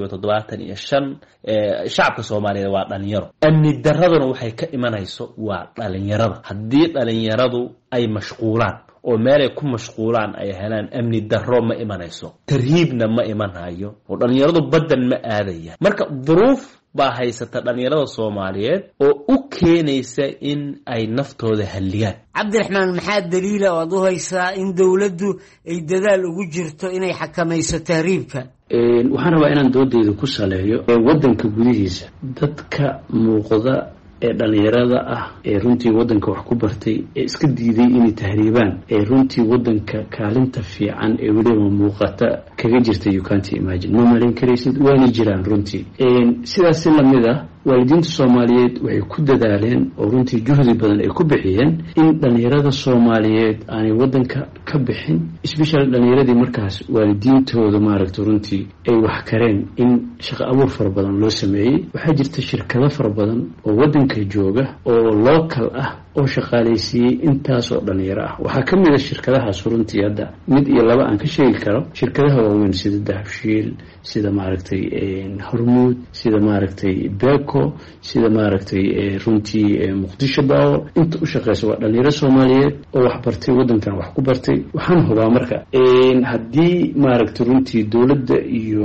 75% shacabka Soomaaliyeed waa dhalinyaro. amni daraduna waxay ka imanayso waa dhalinyarada. haddii dhalinyaradu ay mashquulaan oo meelay ku mashquulaan ay helaan, amni daro ma imanayso, tarhiibna ma imanayo, oo dhalinyaradu badan ma aadayaan. marka duruuf baa haysata dhalinyarada Soomaaliyeed oo u keenaysa in ay naftooda halligaan. Cabdiraxmaan, maxaa daliila oo aad u haysaa in dawladdu ay dadaal ugu jirto inay xakamayso tahriibka? waxaan rabaa inaan doodayda ku saleeyo wadanka gudihiisa dadka muuqda ee dhalinyarada ah ee runtii wadanka wax ku bartay ee iska diiday inay tahriibaan ee runtii wadanka kaalinta fiican ee weliba muuqata kaga jirta you can't imagine ma malayn karaysid waana jiraan runtii sidaas la mid ah waalidiinta Soomaaliyeed waxay ku dadaaleen oo runtii juhdi badan ay ku bixiyeen in dhalinyarada Soomaaliyeed aanay wadanka ka bixin especially dhalinyaradii markaas waalidiintooda maaragtay runtii ay wax kareen in shaqo abuur fara badan loo sameeyay. waxaa jirta shirkado fara badan oo wadanka jooga oo local ah oo shaqaaleysiiyay intaas oo dhalinyaro ah. waxaa ka mid ah shirkadahaas runtii hadda mid iyo laba aan ka sheegi karo shirkadaha waaweyn sida Dahabshiil, sida maaragtay Hormuud, sida maaragtay Beko, sida maaragtay runtii Muqdisho Power. inta u shaqeysa waa dhalinyaro Soomaaliyeed oo wax bartay wadankan wax ku bartay. waxaan hubaa marka haddii maaragtay runtii dawladda iyo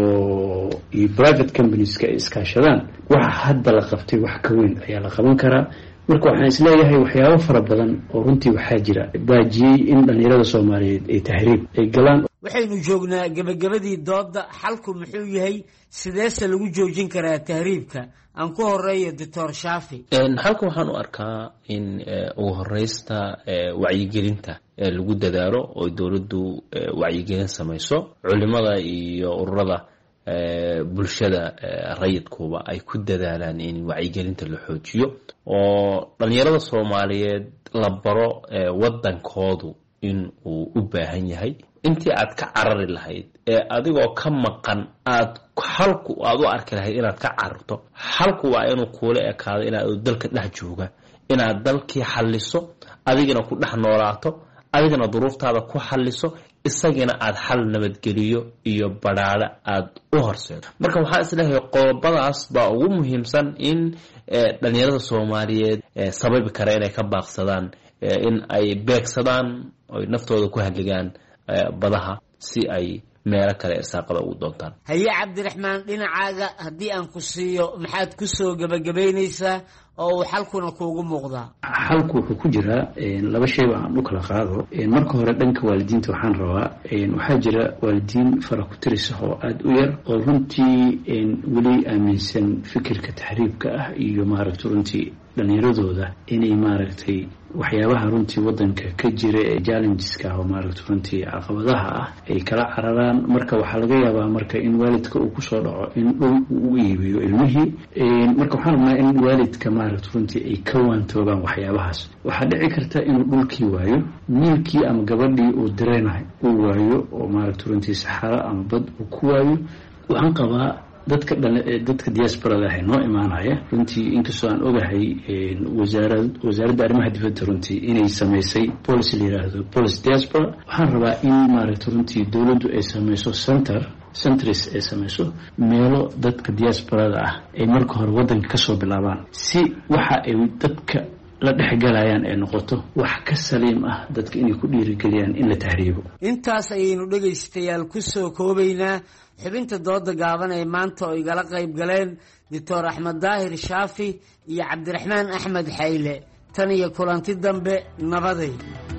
private companies ka iskaashadaan waxa hadda la qabtay wax ka weyn ayaa la qaban karaa. marka waxaan isleeyahay waxyaabo fara badan oo runtii waxaa jira baajiyey in dhalinyarada Soomaaliyeed ay tahriib ay galaan. waxaynu joognaa gabagabadii dooda, xalku muxuu yahay? sideese lagu joojin karaa tahriibka? aan ku horeeyo Dr. Shaafi. halka waxaan u arkaa in ugu horeysta wacyigelinta lagu dadaalo oo dawladdu wacyigelin samayso, culimada iyo ururada bulshada rayidkuba ay ku dadaalaan in wacyigelinta la xoojiyo oo dhalinyarada Soomaaliyeed la baro wadankoodu in uu u baahan yahay. intii aad ka carari lahayd adigoo ka maqan aad halku aad u arki lahayd inaad ka cararto, halku waa inuu kuula ekaado inaad dalka dhex jooga, inaad dalkii xalliso, adigina ku dhex noolaato, adigina duruuftaada ku xalliso, isagina aad xal nabadgeliyo iyo badhaadhe aad u horseedo. marka waxaan isleeyahay qodobadaas baa ugu muhiimsan in dhalinyarada Soomaaliyeed sababi kara inay ka baaqsadaan in ay beegsadaan oo naftooda ku halligaan badaha si ay meelo kale irsaaqada ugu doontaan. haye Cabdiraxmaan, dhinacaaga haddii aan ku siiyo maxaad ku soo gabagabaynaysaa oo uu xalkuna kuugu muuqdaa? xalku wuxuu ku jiraa laba shay aan u kala qaado. marka hore dhanka waalidiinta waxaan rabaa waxaa jira waalidiin fara ku tiris oo aad u yar oo runtii weli aaminsan fikirka tahriibka ah iyo maaragtay runtii dhalinyaradooda inay maaragtay waxyaabaha runtii wadanka ka jira ee challengeska oo maaragtay runtii caqabadaha ah ay kala cararaan. marka waxaa laga yaabaa marka in waalidka uu kusoo dhaco in dhul uu iibiyo ilmihii. marka waxaan rabnaa in waalidka maaragtay runtii ay ka waantoogaan waxyaabahaas. waxaa dhici karta inuu dhulkii waayo, wiilkii ama gabadhii uu direenahay uu waayo oo maaragtay runtii saxaro ama bad uu ku waayo. waxaan qabaa dadka diasporada ah noo imaanaya runtii inkastoo aan ogahay wasaaradda arrimaha dibadda runtii inay samaysay policy la yiraahdo policy diaspora. waxaan rabaa in maaragtay runtii dawladdu ay samayso centris ay samayso meelo dadka diasporada ah ay marka hore wadanka ka soo bilaabaan si waxa ay dadka la dhexgalayaan ay noqoto wax ka saliim ah dadka inay ku dhiirigeliyaan in la tahriibo. intaas ayaynu dhegaystayaal ku soo koobaynaa xubinta dooda gaaban ee maanta oo igala qayb galeen Dr. Axmed Daahir Shaafi iyo Cabdiraxmaan Axmed Xayle. tan iyo kulanti dambe, nabaday.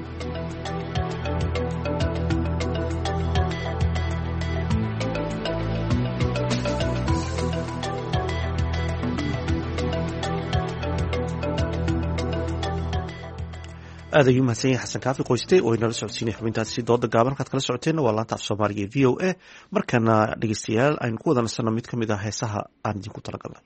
aad ayuu mahadsan yahay xasan kaafi qoyste oo inala socodsiinay xubintaasi dooda gaaban. halkaad kala socoteenna waa laanta af Soomaaliga ee VOA. markana dhegeystayaal aynu ku wada nasanno mid ka mid ah heesaha aan idinku talagalnay.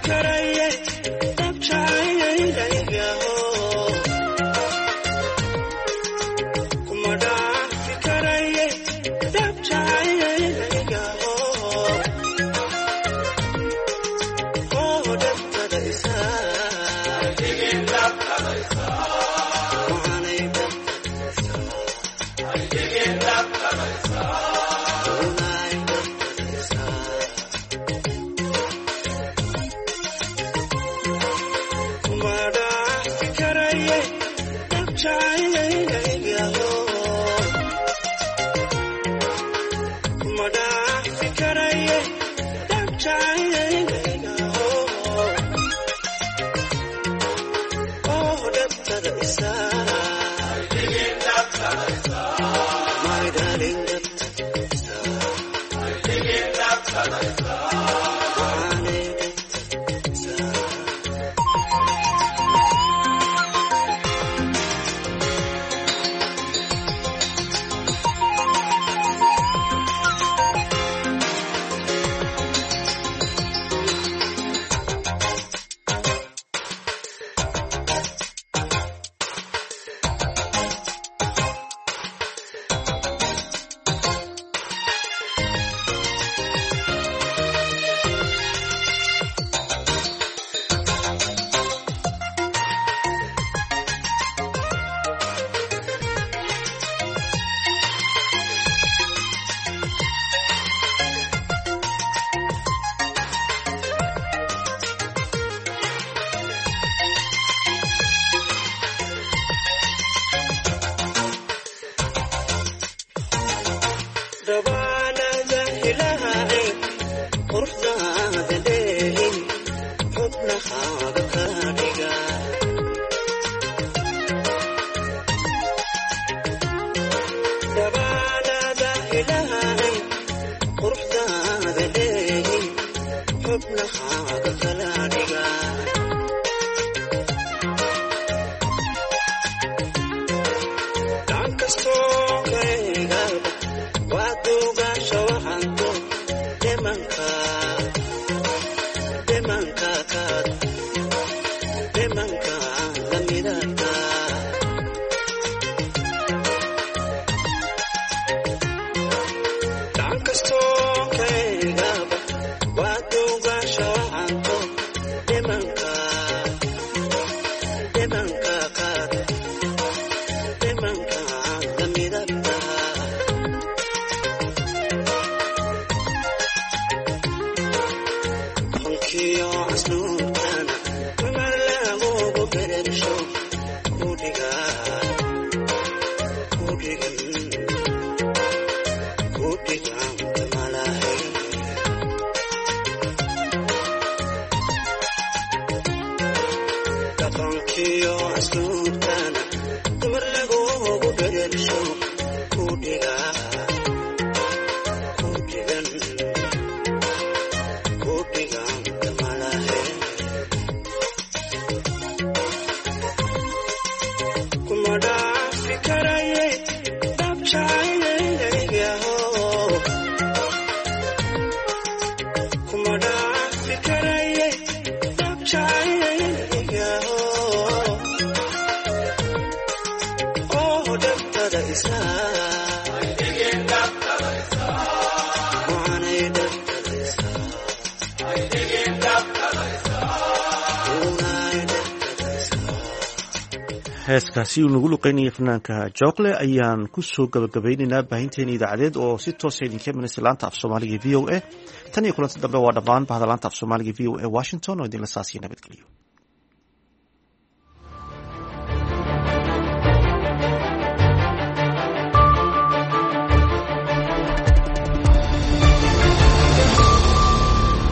heeskaasi uu nagu luqeynaya fanaanka jookle ayaan kusoo gabagabaynaynaa baahinteena idaacadeed oo si toosa idinka imanaysa laanta af soomaaliga v o a tan iyo kulanti dambe waa dhammaan bahda laanta af soomaaliga v o a washington oo idinla saasiya nabadgeliyo.